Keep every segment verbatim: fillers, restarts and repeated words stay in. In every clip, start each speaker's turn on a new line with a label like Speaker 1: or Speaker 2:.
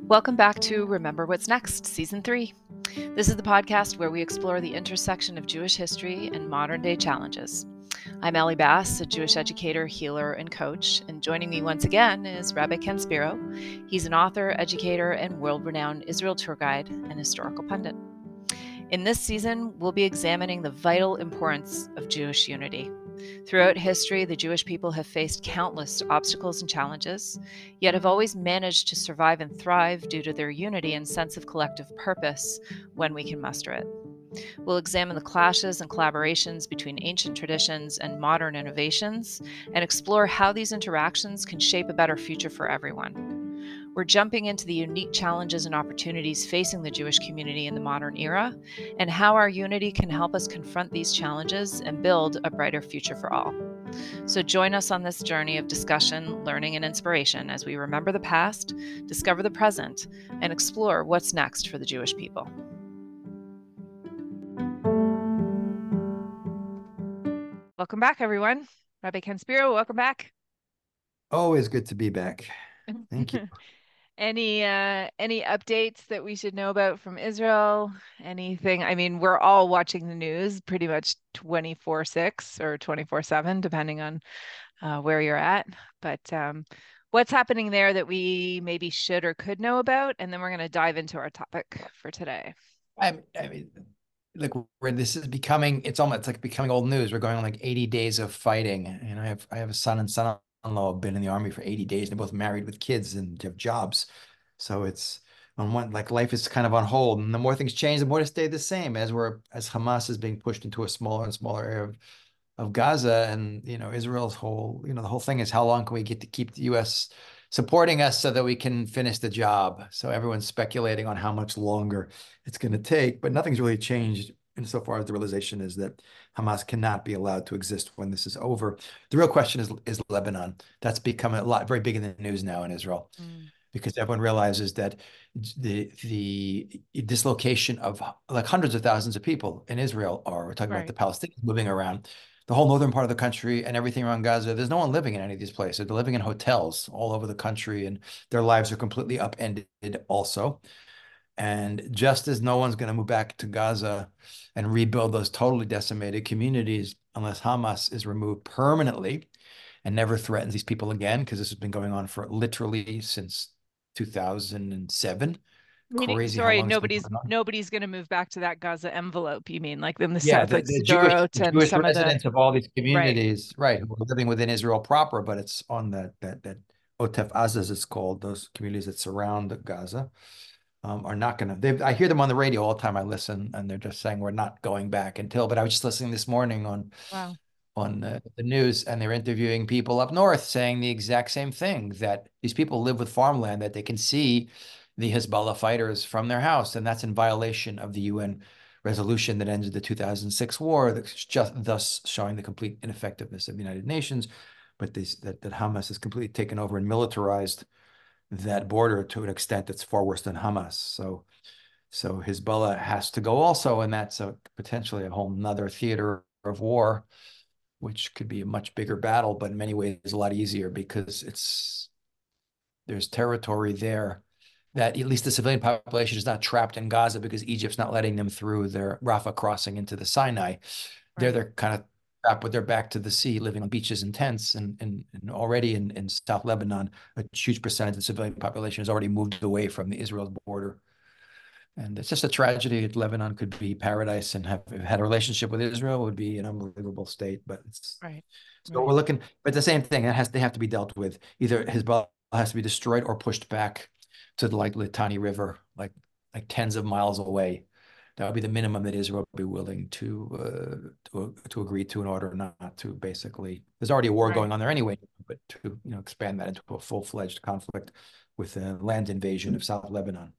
Speaker 1: Welcome back to Remember What's Next, Season three. This is the podcast where we explore the intersection of Jewish history and modern day challenges. I'm Ellie Bass, a Jewish educator, healer, and coach, and joining me once again is Rabbi Ken Spiro. He's an author, educator, and world-renowned Israel tour guide and historical pundit. In this season, we'll be examining the vital importance of Jewish unity. Throughout history, the Jewish people have faced countless obstacles and challenges, yet have always managed to survive and thrive due to their unity and sense of collective purpose when we can muster it. We'll examine the clashes and collaborations between ancient traditions and modern innovations, and explore how these interactions can shape a better future for everyone. We're jumping into the unique challenges and opportunities facing the Jewish community in the modern era, and how our unity can help us confront these challenges and build a brighter future for all. So join us on this journey of discussion, learning, and inspiration as we remember the past, discover the present, and explore what's next for the Jewish people. Welcome back, everyone. Rabbi Ken Spiro, welcome back.
Speaker 2: Always good to be back. Thank you.
Speaker 1: Any uh any updates that we should know about from Israel? Anything? I mean, we're all watching the news pretty much twenty-four six or twenty-four seven, depending on uh, where you're at. But um, what's happening there that we maybe should or could know about? And then we're going to dive into our topic for today.
Speaker 2: I, I mean, look, where this is becoming, it's almost it's like becoming old news. We're going on like eighty days of fighting. And I have I have a son and son-in-law who've been in the army for eighty days. They're both married with kids and have jobs. So it's on one, like life is kind of on hold. And the more things change, the more they stay the same as we're as Hamas is being pushed into a smaller and smaller area of, of Gaza. And, you know, Israel's whole, you know, the whole thing is how long can we get to keep the U S supporting us so that we can finish the job? So everyone's speculating on how much longer it's going to take, but nothing's really changed insofar as the realization is that Hamas cannot be allowed to exist when this is over. The real question is, is Lebanon. That's become a lot, very big in the news now in Israel. Mm. Because everyone realizes that the the dislocation of like hundreds of thousands of people in Israel, or we're talking right. about the Palestinians moving around, the whole northern part of the country and everything around Gaza, there's no one living in any of these places. They're living in hotels all over the country, and their lives are completely upended also. And just as no one's going to move back to Gaza and rebuild those totally decimated communities unless Hamas is removed permanently and never threatens these people again, because this has been going on for literally since two thousand seven.
Speaker 1: Meaning, Crazy sorry, nobody's nobody's going to move back to that Gaza envelope. You mean like in the
Speaker 2: yeah,
Speaker 1: south,
Speaker 2: the,
Speaker 1: like
Speaker 2: the Jewish, the Jewish
Speaker 1: some
Speaker 2: residents
Speaker 1: of,
Speaker 2: the, of all these communities, right. right, who are living within Israel proper, but it's on that that that Otef Aza, as it's called, those communities that surround Gaza, um, are not going to. I hear them on the radio all the time. I listen, and they're just saying we're not going back until. But I was just listening this morning on. Wow. on uh, the news, and they're interviewing people up north saying the exact same thing, that these people live with farmland that they can see the Hezbollah fighters from their house, and that's in violation of the U N resolution that ended the two thousand six war, that's just thus showing the complete ineffectiveness of the United Nations. But this, that, that Hamas has completely taken over and militarized that border to an extent that's far worse than Hamas. So so Hezbollah has to go also, and that's a potentially a whole nother theater of war, which could be a much bigger battle, but in many ways a lot easier because it's there's territory there that at least the civilian population is not trapped in Gaza because Egypt's not letting them through their Rafah crossing into the Sinai. Right. There they're kind of trapped with their back to the sea, living on beaches and tents. And, and, and already in, in South Lebanon, a huge percentage of the civilian population has already moved away from the Israel border. And it's just a tragedy. Lebanon could be paradise, and have had a relationship with Israel would be an unbelievable state. But it's right. So right. we're looking, but the same thing. It has they have to be dealt with. Either Hezbollah has to be destroyed or pushed back to the like Litani River, like like tens of miles away. That would be the minimum that Israel would be willing to uh, to to agree to in order not to basically. There's already a war right. going on there anyway, but to you know expand that into a full-fledged conflict with a land invasion of South Lebanon.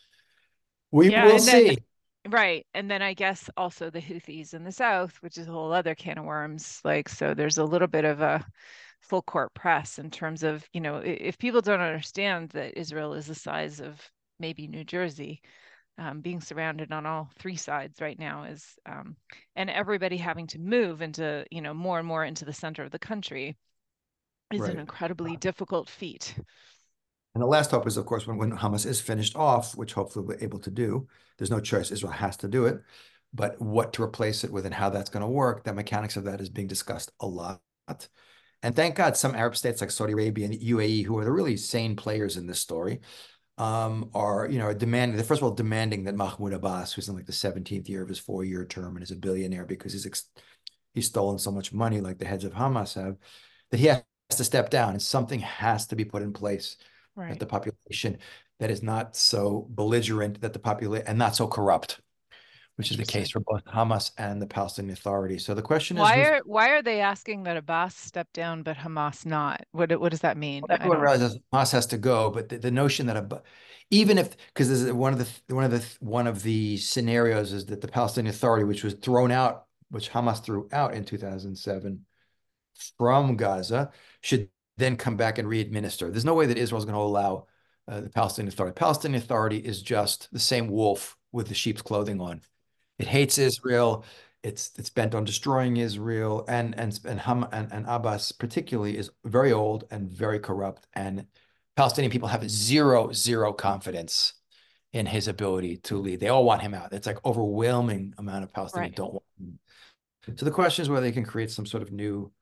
Speaker 2: We yeah, will see.
Speaker 1: Then, right. And then I guess also the Houthis in the south, which is a whole other can of worms. Like, so there's a little bit of a full court press in terms of, you know, if people don't understand that Israel is the size of maybe New Jersey, um, being surrounded on all three sides right now is, um, and everybody having to move into, you know, more and more into the center of the country is right. an incredibly difficult feat.
Speaker 2: And the last hope is, of course, when, when Hamas is finished off, which hopefully we're able to do, there's no choice. Israel has to do it. But what to replace it with and how that's going to work, the mechanics of that is being discussed a lot. And thank God some Arab states like Saudi Arabia and U A E, who are the really sane players in this story, um, are, you know, demanding, first of all, demanding that Mahmoud Abbas, who's in like the seventeenth year of his four-year term and is a billionaire because he's ex he's stolen so much money like the heads of Hamas have, that he has to step down and something has to be put in place
Speaker 1: Right.
Speaker 2: that the population that is not so belligerent, that the population and not so corrupt, which is the case for both Hamas and the Palestinian Authority. So the question is,
Speaker 1: Why
Speaker 2: who's
Speaker 1: are why are they asking that Abbas step down but Hamas not? What what does that mean? I
Speaker 2: everyone
Speaker 1: don't.
Speaker 2: realizes Hamas has to go, but the, the notion that a, even if, because this is one of the one of the one of the scenarios is that the Palestinian Authority, which was thrown out, which Hamas threw out in two thousand seven from Gaza, should then come back and re-administer. There's no way that Israel is going to allow uh, the Palestinian Authority. Palestinian Authority is just the same wolf with the sheep's clothing on. It hates Israel. It's it's bent on destroying Israel, and and and Ham and, and Abbas particularly is very old and very corrupt. And Palestinian people have zero zero confidence in his ability to lead. They all want him out. It's like overwhelming amount of Palestinians
Speaker 1: Right.
Speaker 2: don't want him. So the question is whether they can create some sort of new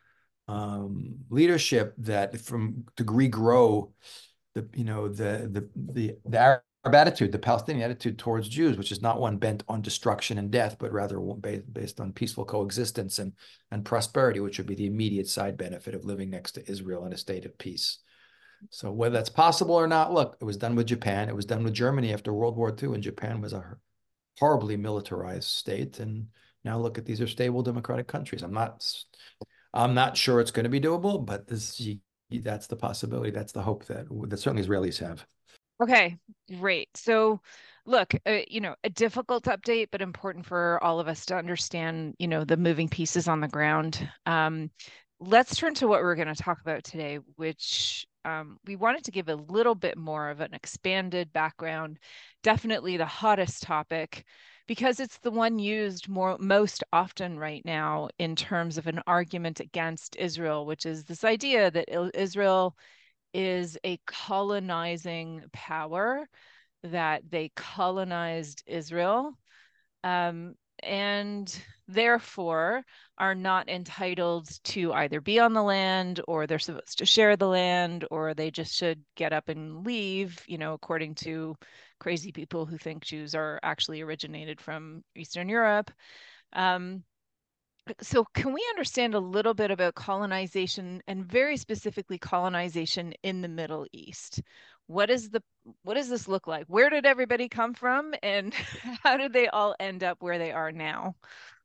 Speaker 2: um, leadership that from to regrow the you know the the the the Arab attitude, the Palestinian attitude towards Jews, which is not one bent on destruction and death, but rather one based based on peaceful coexistence and and prosperity, which would be the immediate side benefit of living next to Israel in a state of peace. So whether that's possible or not, look, it was done with Japan, it was done with Germany after World War Two, and Japan was a horribly militarized state, and now look at these are stable democratic countries. I'm not I'm not sure it's going to be doable, but this that's the possibility. That's the hope that that certainly Israelis have.
Speaker 1: Okay, great. So, look, uh, you know, a difficult update, but important for all of us to understand, you know, the moving pieces on the ground. Um, let's turn to what we're going to talk about today, which um, we wanted to give a little bit more of an expanded background, definitely the hottest topic, because it's the one used more most often right now in terms of an argument against Israel, which is this idea that Israel is a colonizing power, that they colonized Israel, um, and therefore are not entitled to either be on the land, or they're supposed to share the land, or they just should get up and leave, you know, according to crazy people who think Jews are actually originated from Eastern Europe. Um, so can we understand a little bit about colonization, and very specifically colonization in the Middle East? What is the what does this look like? Where did everybody come from, and how did they all end up where they are now?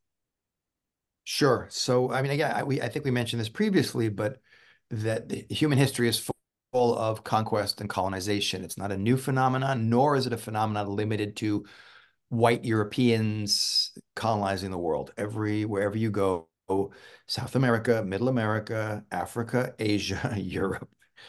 Speaker 2: Sure. So, I mean, again, I, we I think we mentioned this previously, but that the human history is full of conquest and colonization. It's not a new phenomenon, nor is it a phenomenon limited to white Europeans colonizing the world. Every wherever you go, South America, Middle America, Africa, Asia, Europe,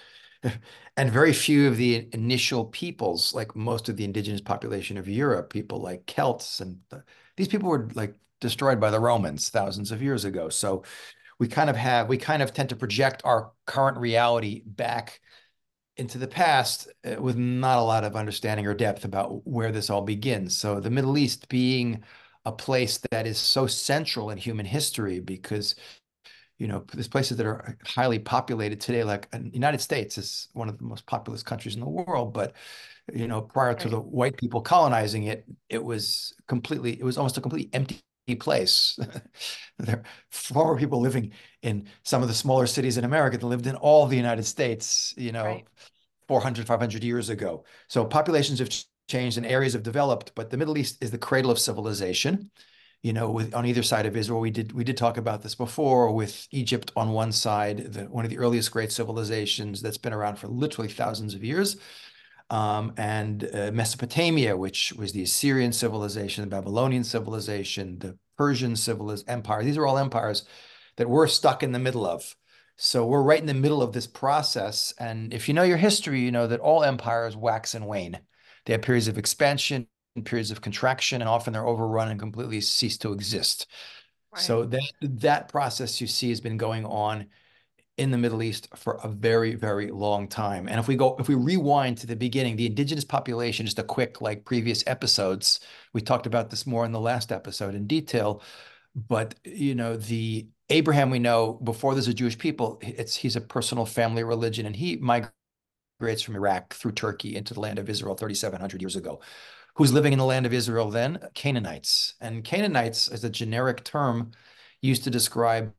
Speaker 2: and very few of the initial peoples, like most of the indigenous population of Europe, people like Celts, and the, these people were like destroyed by the Romans thousands of years ago. So we kind of have, we kind of tend to project our current reality back into the past uh, with not a lot of understanding or depth about where this all begins. So the Middle East being a place that is so central in human history because, you know, there's places that are highly populated today, like the United States is one of the most populous countries in the world, but you know, prior to
Speaker 1: Right.
Speaker 2: the white people colonizing it, it was completely, it was almost a completely empty place. There were people living in some of the smaller cities in America that lived in all the United States, you know,
Speaker 1: Right.
Speaker 2: four hundred, five hundred years ago. So populations have changed and areas have developed, but the Middle East is the cradle of civilization. You know, with on either side of Israel, we did we did talk about this before with Egypt on one side, the, one of the earliest great civilizations that's been around for literally thousands of years. Um, and uh, Mesopotamia, which was the Assyrian civilization, the Babylonian civilization, the Persian civilization empire. These are all empires that we're stuck in the middle of. So we're right in the middle of this process. And if you know your history, you know that all empires wax and wane. They have periods of expansion and periods of contraction, and often they're overrun and completely cease to exist.
Speaker 1: Right.
Speaker 2: So that that process you see has been going on in the Middle East for a very, very long time. And if we go, if we rewind to the beginning, the indigenous population, just a quick, like previous episodes, we talked about this more in the last episode in detail, but you know, the Abraham we know before there's a Jewish people, it's he's a personal family religion, and he migrates from Iraq through Turkey into the land of Israel thirty-seven hundred years ago. Who's living in the land of Israel then? Canaanites. And Canaanites, as a generic term, used to describe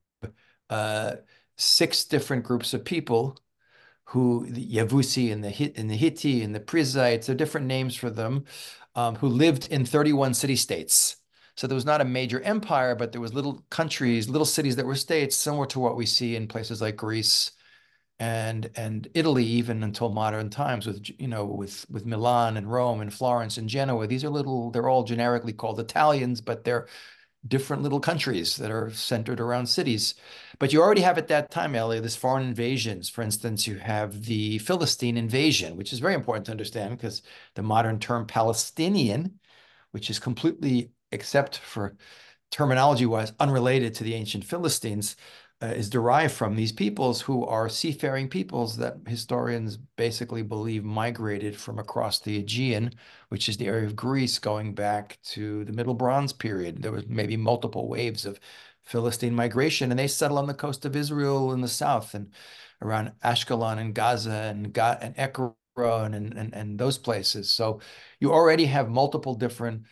Speaker 2: uh, six different groups of people who, the Yavusi and the Hit and the Hitti and the Prizzites, there are different names for them, um, who lived in thirty-one city-states. So there was not a major empire, but there was little countries, little cities that were states, similar to what we see in places like Greece and and Italy, even until modern times, with you know with with Milan and Rome and Florence and Genoa. These are little, they're all generically called Italians, but they're different little countries that are centered around cities. But you already have at that time, Ellie, this foreign invasions. For instance, you have the Philistine invasion, which is very important to understand because the modern term Palestinian, which is completely, except for terminology-wise, unrelated to the ancient Philistines, uh, is derived from these peoples who are seafaring peoples that historians basically believe migrated from across the Aegean, which is the area of Greece, going back to the Middle Bronze period. There was maybe multiple waves of Philistine migration, and they settle on the coast of Israel in the south and around Ashkelon and Gaza and, Ga and Ekron and, and, and those places. So you already have multiple different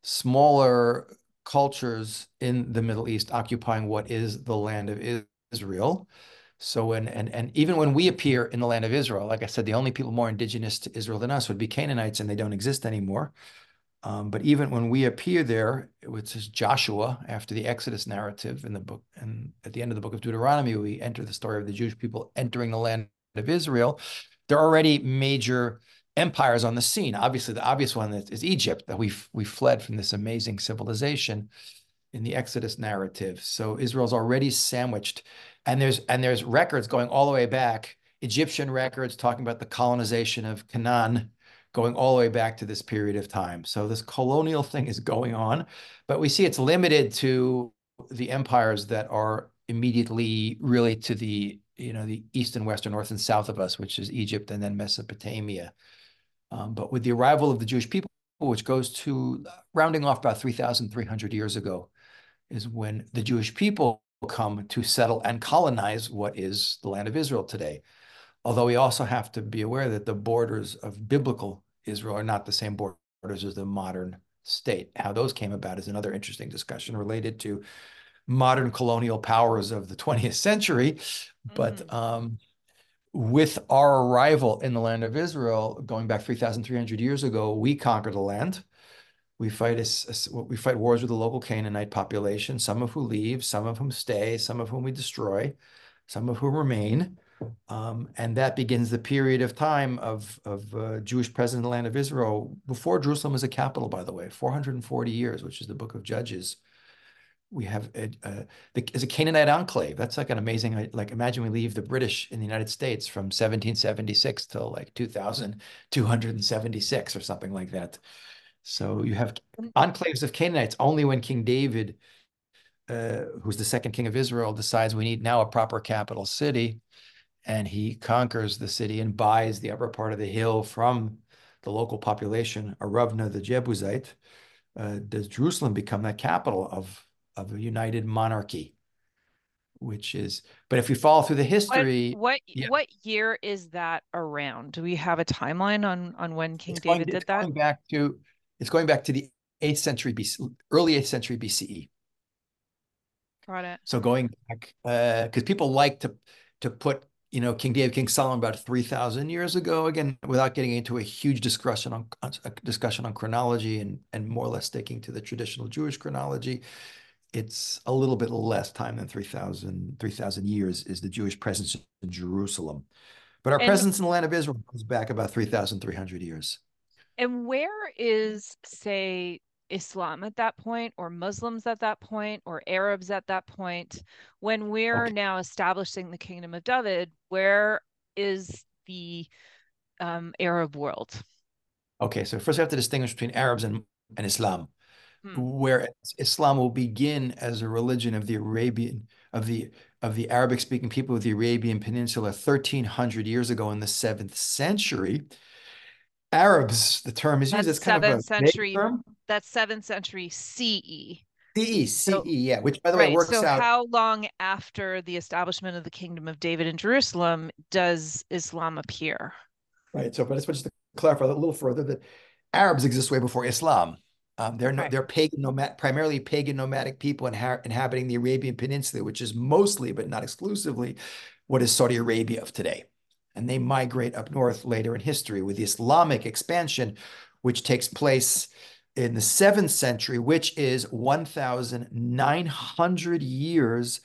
Speaker 2: smaller cultures in the Middle East occupying what is the land of Israel. So when and and even when we appear in the land of Israel, like I said, the only people more indigenous to Israel than us would be Canaanites, and they don't exist anymore. Um, but even when we appear there, which is Joshua after the Exodus narrative in the book, and at the end of the book of Deuteronomy, we enter the story of the Jewish people entering the land of Israel. There are already major empires on the scene. Obviously, the obvious one is Egypt, that we've we fled from this amazing civilization in the Exodus narrative. So Israel's already sandwiched, and there's and there's records going all the way back, Egyptian records talking about the colonization of Canaan, going all the way back to this period of time. So this colonial thing is going on, but we see it's limited to the empires that are immediately really to the, you know, the east and west, or north and south of us, which is Egypt and then Mesopotamia. Um, but with the arrival of the Jewish people, which goes to rounding off about three thousand three hundred years ago, is when the Jewish people come to settle and colonize what is the land of Israel today. Although we also have to be aware that the borders of biblical Israel are not the same borders as the modern state. How those came about is another interesting discussion related to modern colonial powers of the twentieth century. But
Speaker 1: Mm.
Speaker 2: um, with our arrival in the land of Israel, going back three thousand three hundred years ago, we conquer the land. We fight a, we fight wars with the local Canaanite population, some of who leave, some of whom stay, some of whom we destroy, some of whom remain. Um, and that begins the period of time of, of uh, Jewish presence in the land of Israel before Jerusalem was a capital, by the way, four hundred forty years, which is the book of Judges. We have a, a, the, as a Canaanite enclave. That's like an amazing, like imagine we leave the British in the United States from seventeen seventy-six till like two thousand two hundred seventy-six or something like that. So you have enclaves of Canaanites only when King David, uh, who's the second king of Israel, decides we need now a proper capital city. And he conquers the city and buys the upper part of the hill from the local population, Aravna the Jebusite. Uh, does Jerusalem become that capital of, of a united monarchy, which is, but if we follow through the
Speaker 1: What
Speaker 2: history,
Speaker 1: what
Speaker 2: yeah,
Speaker 1: what year is that around? Do we have a timeline on on when King
Speaker 2: it's going,
Speaker 1: David
Speaker 2: it's
Speaker 1: did that?
Speaker 2: going back to, it's going back to the eighth century B C, early eighth century B C E.
Speaker 1: Got it.
Speaker 2: So going back, because uh, people like to to put, you know, King David, King Solomon about three thousand years ago, again, without getting into a huge discussion on a discussion on chronology and and more or less sticking to the traditional Jewish chronology. It's a little bit less time than three thousand three thousand years is the Jewish presence in Jerusalem. But our
Speaker 1: And
Speaker 2: presence in the land of Israel goes back about three thousand three hundred years.
Speaker 1: and where is, say, Islam at that point, or Muslims at that point, or Arabs at that point? When we're
Speaker 2: Okay.
Speaker 1: now establishing the Kingdom of David, where is the um, Arab world?
Speaker 2: Okay, so first we have to distinguish between Arabs and, and Islam.
Speaker 1: Hmm.
Speaker 2: Where Islam will begin as a religion of the Arabian, of the of the Arabic-speaking people of the Arabian Peninsula thirteen hundred years ago in the seventh century. Arabs, the term is used
Speaker 1: That's
Speaker 2: as kind of a
Speaker 1: seventh
Speaker 2: vague
Speaker 1: century.
Speaker 2: term.
Speaker 1: That's seventh century C E.
Speaker 2: C E,
Speaker 1: So,
Speaker 2: C E, yeah, which by the way
Speaker 1: right.
Speaker 2: works
Speaker 1: So,
Speaker 2: out.
Speaker 1: how long after the establishment of the Kingdom of David in Jerusalem does Islam appear?
Speaker 2: Right. So, but I just want to clarify a little further that Arabs exist way before Islam. Um, they're no,
Speaker 1: Right.
Speaker 2: they're pagan nomad, primarily pagan nomadic people inha inhabiting the Arabian Peninsula, which is mostly, but not exclusively, what is Saudi Arabia of today. And they migrate up north later in history with the Islamic expansion, which takes place in the seventh century, which is one thousand nine hundred years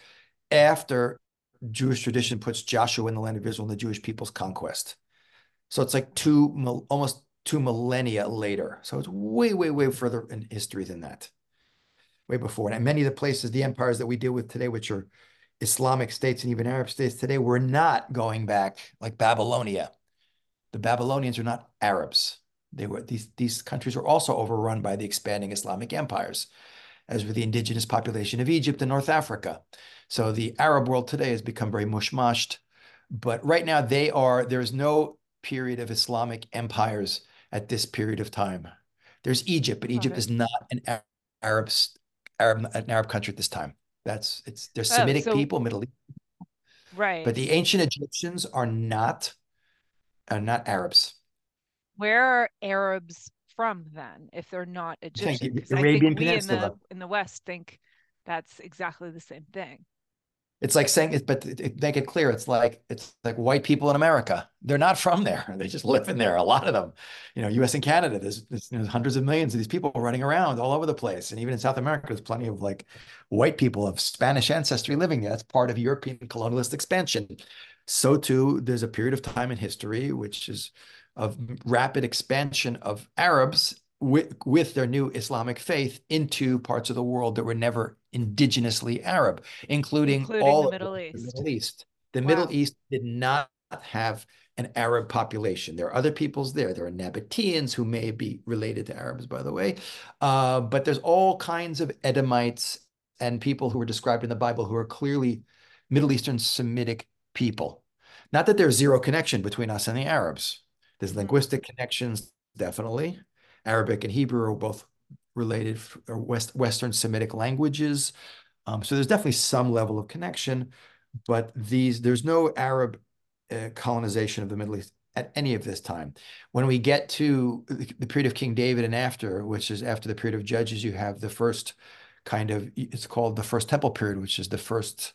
Speaker 2: after Jewish tradition puts Joshua in the land of Israel and the Jewish people's conquest. So it's like two, almost two millennia later. So it's way, way, way further in history than that, way before. And many of the places, the empires that we deal with today, which are Islamic states and even Arab states today, we're not going back like Babylonia. The Babylonians are not Arabs. They were these these countries were also overrun by the expanding Islamic empires, as were the indigenous population of Egypt and North Africa. So the Arab world today has become very mushmashed. But right now, they are, there's no period of Islamic empires at this period of time. There's Egypt, but
Speaker 1: Got
Speaker 2: Egypt
Speaker 1: it.
Speaker 2: is not an Arab, Arab, an Arab country at this time. That's it's they're
Speaker 1: Oh,
Speaker 2: Semitic
Speaker 1: so
Speaker 2: people, Middle East,
Speaker 1: right.
Speaker 2: but the ancient Egyptians are not are not Arabs.
Speaker 1: Where are Arabs from then, if they're not
Speaker 2: I think
Speaker 1: Egyptian?
Speaker 2: the
Speaker 1: Because I think
Speaker 2: Arabian
Speaker 1: we in the
Speaker 2: Peninsula.
Speaker 1: in the West think that's exactly the same thing.
Speaker 2: It's like saying it, but it, it, make it clear. It's like it's like white people in America. They're not from there. They just live in there. A lot of them, you know, U S and Canada. There's, there's, you know, hundreds of millions of these people running around all over the place, and even in South America, there's plenty of like white people of Spanish ancestry living there. That's part of European colonialist expansion. So too, there's a period of time in history which is of rapid expansion of Arabs with, with their new Islamic faith into parts of the world that were never indigenously Arab, including
Speaker 1: Including the
Speaker 2: all of
Speaker 1: Middle
Speaker 2: the
Speaker 1: East.
Speaker 2: Middle East. The Middle
Speaker 1: Wow.
Speaker 2: East did not have an Arab population. There are other peoples there. There are Nabateans who may be related to Arabs, by the way. Uh, but there's all kinds of Edomites and people who are described in the Bible who are clearly Middle Eastern Semitic people. Not that there's zero connection between us and the Arabs. There's
Speaker 1: Mhm.
Speaker 2: linguistic connections, definitely. Arabic and Hebrew are both related or West, Western Semitic languages. Um, so there's definitely some level of connection, but these there's no Arab uh, colonization of the Middle East at any of this time. When we get to the period of King David and after, which is after the period of Judges, you have the first kind of, it's called the First Temple period, which is the first,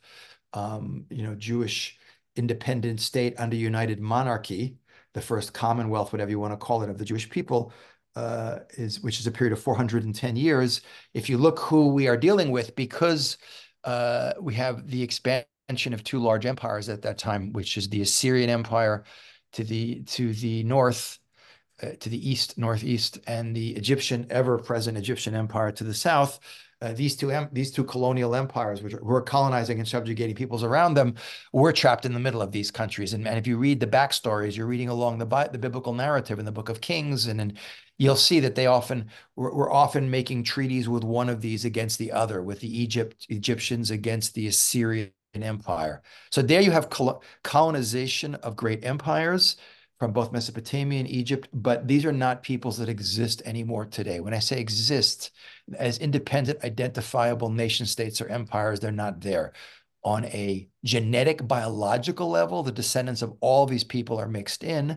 Speaker 2: um, you know, Jewish independent state under united monarchy, the first commonwealth, whatever you want to call it, of the Jewish people, uh, is which is a period of four hundred ten years. If you look who we are dealing with, because uh, we have the expansion of two large empires at that time, which is the Assyrian Empire to the to the north, uh, to the east, northeast, and the Egyptian, ever-present Egyptian Empire to the south. Uh, these two these two colonial empires, which were colonizing and subjugating peoples around them, were trapped in the middle of these countries. And, and if you read the backstories, you're reading along the, the biblical narrative in the Book of Kings, and, and you'll see that they often were, were often making treaties with one of these against the other, with the Egypt Egyptians against the Assyrian Empire. So there you have colonization of great empires from both Mesopotamia and Egypt, but these are not peoples that exist anymore today. When I say exist, as independent, identifiable nation states or empires, they're not there. On a genetic, biological level, the descendants of all these people are mixed in,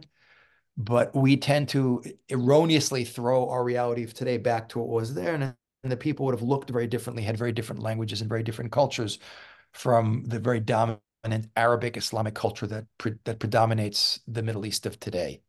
Speaker 2: but we tend to erroneously throw our reality of today back to what was there. And, and the people would have looked very differently, had very different languages and very different cultures from the very dominant Arabic Islamic culture that pre that predominates the Middle East of today.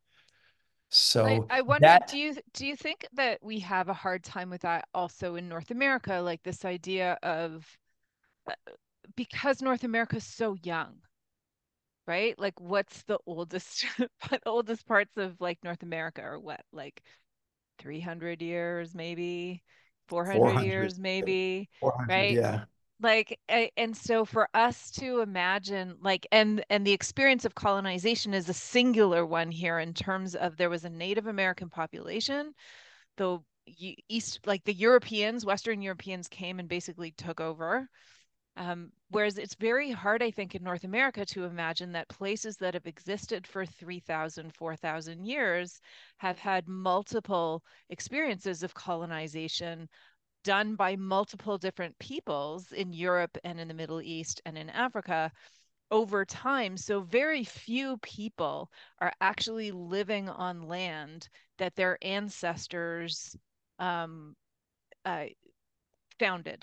Speaker 1: I,
Speaker 2: So
Speaker 1: I wonder,
Speaker 2: that
Speaker 1: do you do you think that we have a hard time with that also in North America, like this idea of uh, because North America is so young, right? Like what's the oldest the oldest parts of like North America or what? Like three hundred years maybe, four hundred
Speaker 2: four hundred,
Speaker 1: years maybe,
Speaker 2: four hundred,
Speaker 1: right?
Speaker 2: yeah.
Speaker 1: Like a- and so for us to imagine like and and the experience of colonization is a singular one here in terms of there was a Native American population, the y- east like the Europeans, Western Europeans came and basically took over, Um, whereas it's very hard, I think, in North America to imagine that places that have existed for three thousand, four thousand years have had multiple experiences of colonization done by multiple different peoples in Europe and in the Middle East and in Africa over time. So very few people are actually living on land that their ancestors um, uh, founded.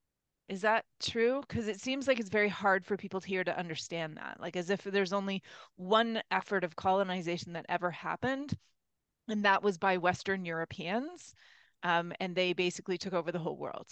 Speaker 1: Is that true? Because it seems like it's very hard for people here to understand that, like as if there's only one effort of colonization that ever happened, and that was by Western Europeans, um, and they basically took over the whole world.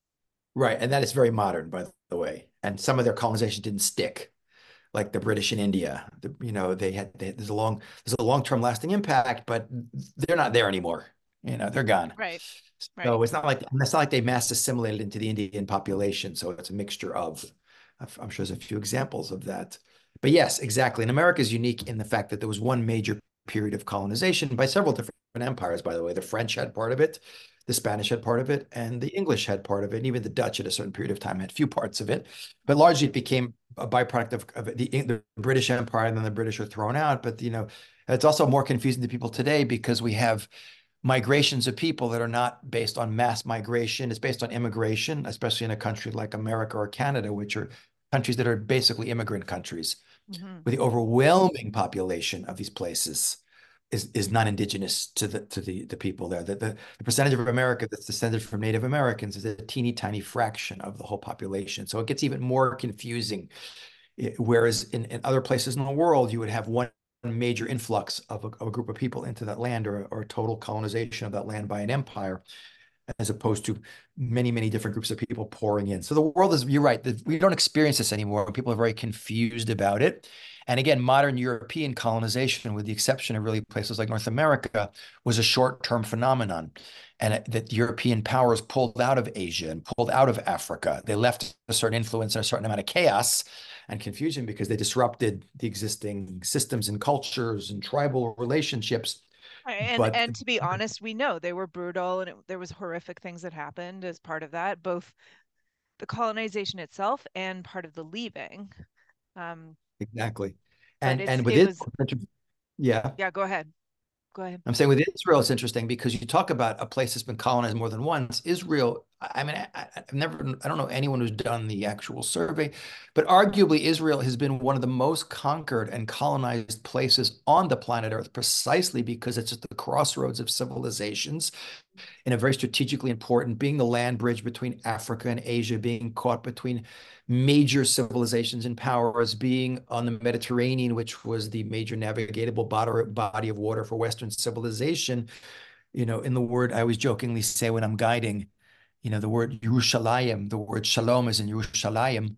Speaker 2: Right. And that is very modern, by the way. And some of their colonization didn't stick, like the British in India. The, you know, they had they, there's a long there's a long-term lasting impact, but they're not there anymore. You know, they're gone.
Speaker 1: Right, right.
Speaker 2: So it's not like it's not like they mass assimilated into the Indian population. So it's a mixture of. I'm sure there's a few examples of that. But yes, exactly. And America is unique in the fact that there was one major period of colonization by several different empires, by the way. The French had part of it, the Spanish had part of it, and the English had part of it. And even the Dutch at a certain period of time had few parts of it. But largely it became a byproduct of, of the, the British Empire, and then the British are thrown out. But, you know, it's also more confusing to people today because we have migrations of people that are not based on mass migration. It's based on immigration, especially in a country like America or Canada, which are countries that are basically immigrant countries,
Speaker 1: Mm-hmm.
Speaker 2: where the overwhelming population of these places is is non-indigenous to the to the the people there. The, the, the percentage of America that's descended from Native Americans is a teeny tiny fraction of the whole population. So it gets even more confusing. Whereas in, in other places in the world, you would have one major influx of a, of a group of people into that land, or, or a total colonization of that land by an empire, as opposed to many, many different groups of people pouring in. So the world is, you're right, that we don't experience this anymore. People are very confused about it. And again, modern European colonization, with the exception of really places like North America, was a short-term phenomenon. And that European powers pulled out of Asia and pulled out of Africa. They left a certain influence and a certain amount of chaos and confusion because they disrupted the existing systems and cultures and tribal relationships.
Speaker 1: And
Speaker 2: But
Speaker 1: and to be honest, we know they were brutal, and it, there was horrific things that happened as part of that, both the colonization itself and part of the leaving. Um,
Speaker 2: exactly.
Speaker 1: but
Speaker 2: And
Speaker 1: it's
Speaker 2: and with
Speaker 1: it
Speaker 2: it,
Speaker 1: was
Speaker 2: yeah.
Speaker 1: yeah. Go ahead. Go ahead.
Speaker 2: I'm saying with Israel, it's interesting because you talk about a place that's been colonized more than once. Israel, I mean, I, I've never, I don't know anyone who's done the actual survey, but arguably Israel has been one of the most conquered and colonized places on the planet Earth, precisely because it's at the crossroads of civilizations in a very strategically important, being the land bridge between Africa and Asia, being caught between major civilizations and powers, being on the Mediterranean, which was the major navigatable body of water for Western civilization. You know, in the word, I always jokingly say when I'm guiding, you know, the word Yerushalayim, the word shalom is in Yerushalayim,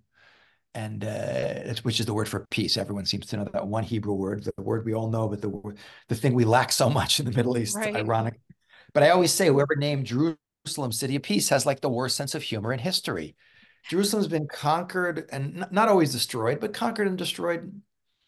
Speaker 2: and uh, which is the word for peace. Everyone seems to know that one Hebrew word, the word we all know, but the the thing we lack so much in the Middle East,
Speaker 1: Right.
Speaker 2: ironic. But I always say, whoever named Jerusalem City of Peace has like the worst sense of humor in history. Jerusalem's been conquered and not always destroyed, but conquered and destroyed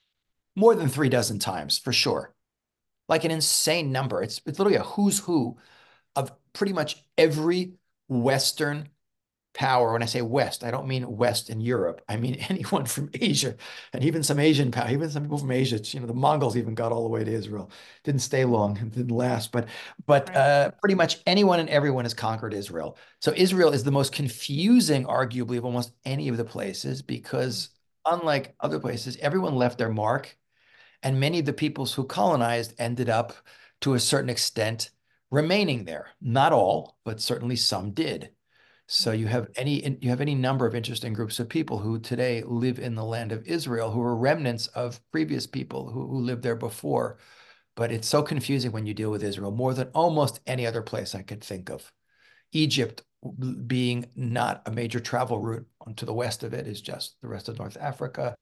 Speaker 2: more than three dozen times for sure. Like an insane number. It's, it's literally a who's who of pretty much every Western power. When I say West, I don't mean West in Europe. I mean anyone from Asia, and even some Asian power, even some people from Asia. You know, the Mongols even got all the way to Israel. Didn't stay long, it didn't last, but but
Speaker 1: Right.
Speaker 2: uh, pretty much anyone and everyone has conquered Israel. So Israel is the most confusing, arguably, of almost any of the places because unlike other places, everyone left their mark, and many of the peoples who colonized ended up, to a certain extent, remaining there. Not all, but certainly some did. So you have any you have any number of interesting groups of people who today live in the land of Israel who are remnants of previous people who, who lived there before. But it's so confusing when you deal with Israel more than almost any other place I could think of. Egypt being not a major travel route to the west of it is just the rest of North Africa.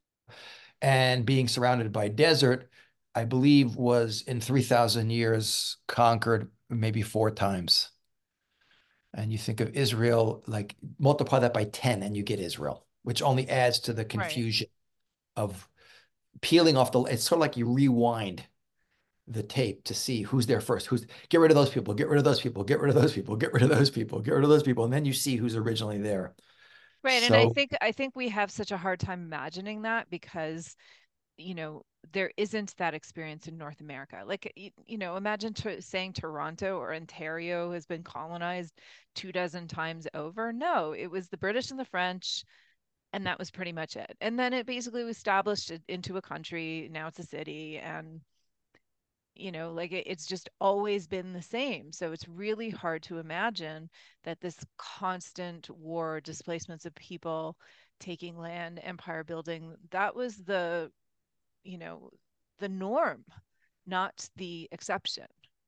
Speaker 2: And being surrounded by desert, I believe was in three thousand years conquered maybe four times. And you think of Israel, like multiply that by ten and you get Israel, which only adds to the
Speaker 1: Right.
Speaker 2: confusion of peeling off the, it's sort of like you rewind the tape to see who's there first, who's, get rid of those people, get rid of those people, get rid of those people, get rid of those people, get rid of those people. And then you see who's originally there.
Speaker 1: Right. And I
Speaker 2: So
Speaker 1: think I think we have such a hard time imagining that because, you know, there isn't that experience in North America. Like, y- you know, imagine to saying Toronto or Ontario has been colonized two dozen times over. No, it was the British and the French, and that was pretty much it. And then it basically was established it into a country. Now it's a city, and you know, like it, it's just always been the same. So it's really hard to imagine that this constant war, displacements of people, taking land, empire building, that was the, you know, the norm, not the exception.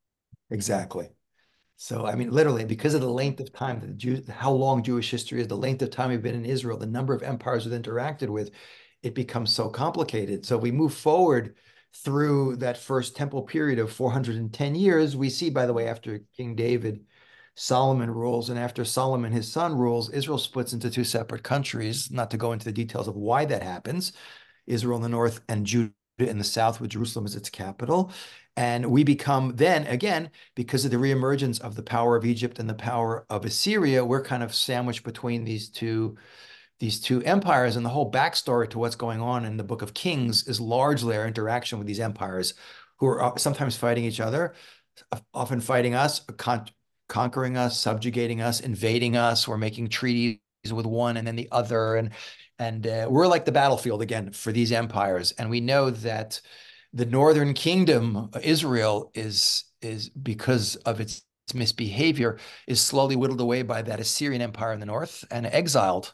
Speaker 2: exactly. So, I mean, literally, because of the
Speaker 1: Hmm.
Speaker 2: length of time that the Jew, how long Jewish history is, the length of time we've been in Israel, the number of empires we've interacted with, it becomes so complicated. So we move forward through that first temple period of four hundred ten years. We see, by the way, after King David, Solomon rules, and after Solomon, his son rules, Israel splits into two separate countries. Not to go into the details of why that happens. Israel in the north and Judah in the south, with Jerusalem as its capital. And we become then, again, because of the reemergence of the power of Egypt and the power of Assyria, we're kind of sandwiched between these two these two empires. And the whole backstory to what's going on in the Book of Kings is largely our interaction with these empires, who are sometimes fighting each other, often fighting us, con conquering us, subjugating us, invading us, or making treaties with one and then the other. And and uh, we're like the battlefield again for these empires. And we know that the northern kingdom, Israel, is is because of its misbehavior, is slowly whittled away by that Assyrian empire in the north and exiled,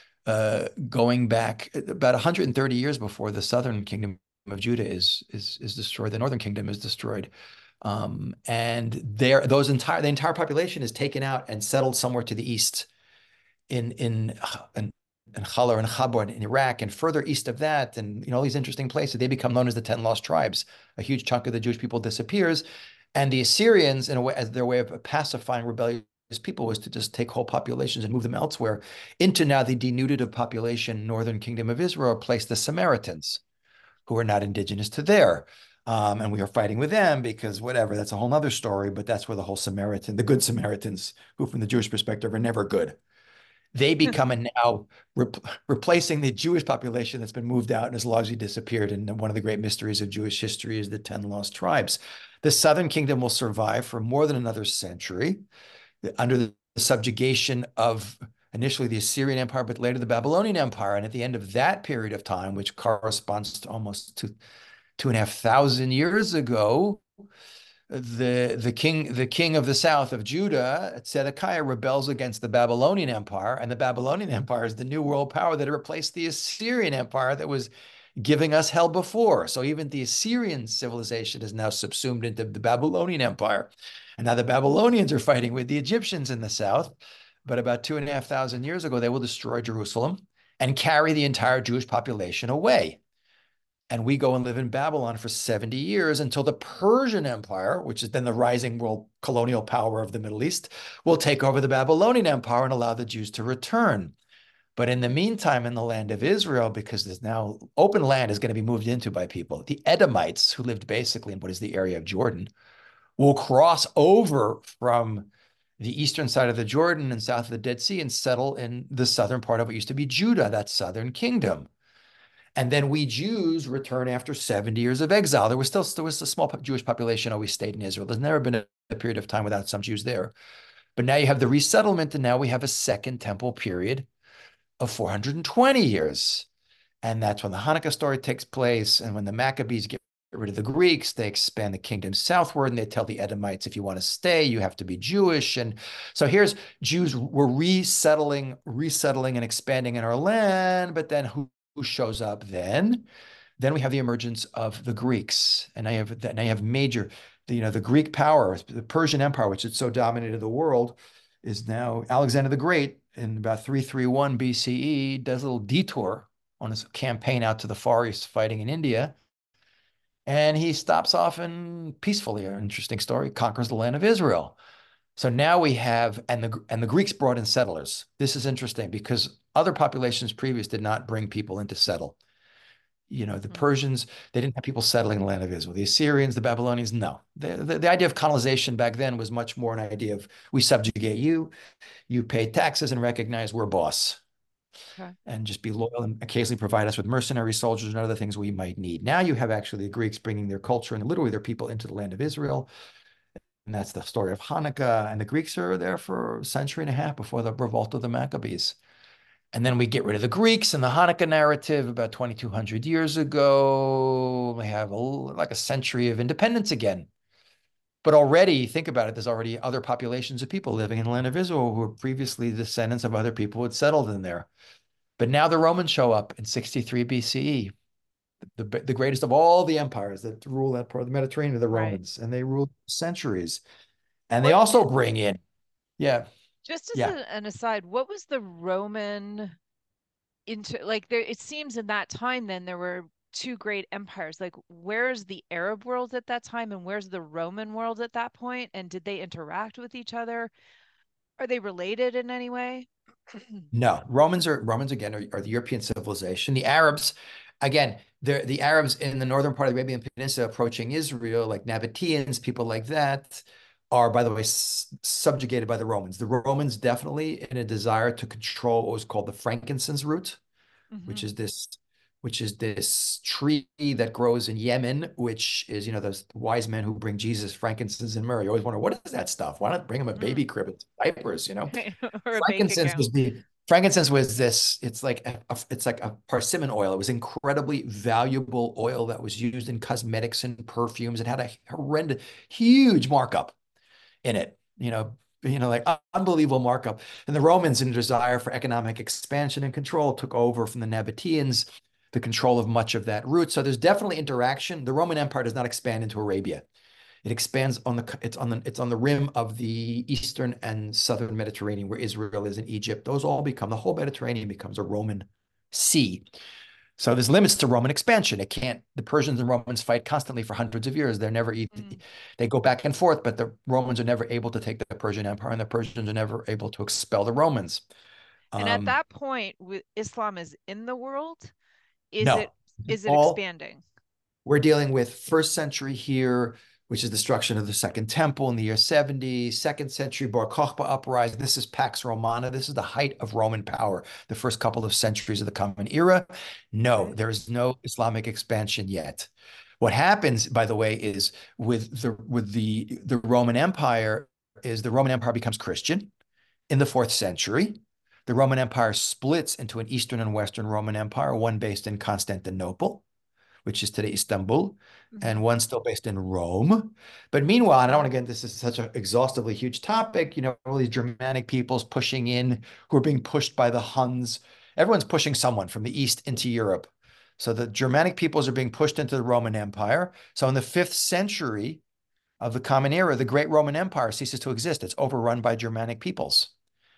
Speaker 2: uh, going back about one hundred thirty years before the southern kingdom of Judah is is is destroyed. The northern kingdom is destroyed. Um, and there, those entire the entire population is taken out and settled somewhere to the east in in in, in Khalar and Khabur in Iraq, and further east of that, and you know all these interesting places. They become known as the Ten Lost Tribes. A huge chunk of the Jewish people disappears, and the Assyrians, in a way, as their way of pacifying rebellious people, was to just take whole populations and move them elsewhere into now the denudative population, northern kingdom of Israel, place the Samaritans, who are not indigenous to there. Um, and we are fighting with them because whatever, that's a whole other story, but that's where the whole Samaritan, the good Samaritans, who from the Jewish perspective are never good, they become a now re replacing the Jewish population that's been moved out and has largely disappeared. And one of the great mysteries of Jewish history is the ten lost tribes. The southern kingdom will survive for more than another century under the subjugation of initially the Assyrian Empire, but later the Babylonian Empire. And at the end of that period of time, which corresponds to almost two, two and a half thousand years ago, the the king the king of the south of Judah, Zedekiah, rebels against the Babylonian Empire, and the Babylonian Empire is the new world power that replaced the Assyrian Empire that was giving us hell before. So even the Assyrian civilization is now subsumed into the Babylonian Empire, and now the Babylonians are fighting with the Egyptians in the south. But about two and a half thousand years ago, they will destroy Jerusalem and carry the entire Jewish population away. And we go and live in Babylon for seventy years until the Persian Empire, which is then the rising world colonial power of the Middle East, will take over the Babylonian Empire and allow the Jews to return. But in the meantime, in the land of Israel, because there's now open land is going to be moved into by people, the Edomites, who lived basically in what is the area of Jordan, will cross over from the eastern side of the Jordan and south of the Dead Sea and settle in the southern part of what used to be Judah, that southern kingdom. And then we Jews return after seventy years of exile. There was still there was a small Jewish population always stayed in Israel. There's never been a, a period of time without some Jews there. But now you have the resettlement, and now we have a second temple period of four hundred twenty years. And that's when the Hanukkah story takes place. And when the Maccabees get rid of the Greeks, they expand the kingdom southward, and they tell the Edomites, if you want to stay, you have to be Jewish. And so here's Jews were resettling, resettling and expanding in our land, but then who, who shows up then? Then we have the emergence of the Greeks, and I have that. Now you have major, the, you know, the Greek power, the Persian Empire, which had so dominated the world, is now Alexander the Great in about three thirty-one B C E does a little detour on his campaign out to the Far East fighting in India, and he stops off and peacefully, an interesting story, conquers the land of Israel. So now we have, and the and the Greeks brought in settlers. This is interesting because other populations previous did not bring people in to settle. You know, the
Speaker 1: Mm.
Speaker 2: Persians, they didn't have people settling in the land of Israel. The Assyrians, the Babylonians, no. The, the, the idea of colonization back then was much more an idea of we subjugate you, you pay taxes and recognize we're boss.
Speaker 1: Okay.
Speaker 2: and just be loyal and occasionally provide us with mercenary soldiers and other things we might need. Now you have actually the Greeks bringing their culture and literally their people into the land of Israel. And that's the story of Hanukkah. And the Greeks are there for a century and a half before the revolt of the Maccabees. And then we get rid of the Greeks and the Hanukkah narrative about twenty-two hundred years ago. We have a, like a century of independence again. But already, think about it, there's already other populations of people living in the land of Israel who were previously descendants of other people who had settled in there. But now the Romans show up in sixty-three B C E, the, the greatest of all the empires that rule that part of the Mediterranean, the
Speaker 1: Right.
Speaker 2: Romans, and they ruled centuries. And they
Speaker 1: What,
Speaker 2: also bring in, yeah,
Speaker 1: just as
Speaker 2: yeah.
Speaker 1: a, an aside, what was the Roman into like there? It seems in that time then there were two great empires. Like, where's the Arab world at that time, and where's the Roman world at that point? And did they interact with each other? Are they related in any way?
Speaker 2: No, Romans are Romans again are, are the European civilization. The Arabs, again, the the Arabs in the northern part of the Arabian Peninsula approaching Israel, like Nabateans, people like that, are, by the way, subjugated by the Romans. The Romans definitely in a desire to control what was called the frankincense root, which
Speaker 1: Mm-hmm.
Speaker 2: is this which is this tree that grows in Yemen, which is, you know, those wise men who bring Jesus frankincense and myrrh. You always wonder, what is that stuff? Why not bring him a baby
Speaker 1: Mm.
Speaker 2: crib and diapers, you know?
Speaker 1: Or a bank
Speaker 2: Frankincense
Speaker 1: account.
Speaker 2: was the frankincense was this, it's like a, a, it's like a persimmon oil. It was incredibly valuable oil that was used in cosmetics and perfumes. It had a horrendous, huge markup in it, you know, you know, like unbelievable markup. And the Romans, in desire for economic expansion and control, took over from the Nabateans the control of much of that route. So there's definitely interaction. The Roman Empire does not expand into Arabia. It expands on the it's on the it's on the rim of the eastern and southern Mediterranean, where Israel is in Egypt. Those all become the whole Mediterranean becomes a Roman sea. So there's limits to Roman expansion. It can't, the Persians and Romans fight constantly for hundreds of years. They're never,
Speaker 1: Mm.
Speaker 2: they go back and forth, but the Romans are never able to take the Persian Empire, and the Persians are never able to expel the Romans.
Speaker 1: And at
Speaker 2: Um,
Speaker 1: that point, Islam is in the world. Is it
Speaker 2: no,
Speaker 1: is it
Speaker 2: all
Speaker 1: expanding?
Speaker 2: we're dealing with first century here, which is destruction of the Second Temple in the year seventy, second century Bar Kokhba uprising. This is Pax Romana. This is the height of Roman power, the first couple of centuries of the Common Era. No,
Speaker 1: Okay.
Speaker 2: there is no Islamic expansion yet. What happens, by the way, is with the with the the Roman Empire is the Roman Empire becomes Christian in the fourth century. The Roman Empire splits into an Eastern and Western Roman Empire, one based in Constantinople, which is today Istanbul,
Speaker 1: Mm-hmm.
Speaker 2: and one still based in Rome. But meanwhile, and I don't want to get into this is such an exhaustively huge topic, you know, all these Germanic peoples pushing in who are being pushed by the Huns. Everyone's pushing someone from the East into Europe. So the Germanic peoples are being pushed into the Roman Empire. So in the fifth century of the Common Era, the great Roman Empire ceases to exist. It's overrun by Germanic peoples.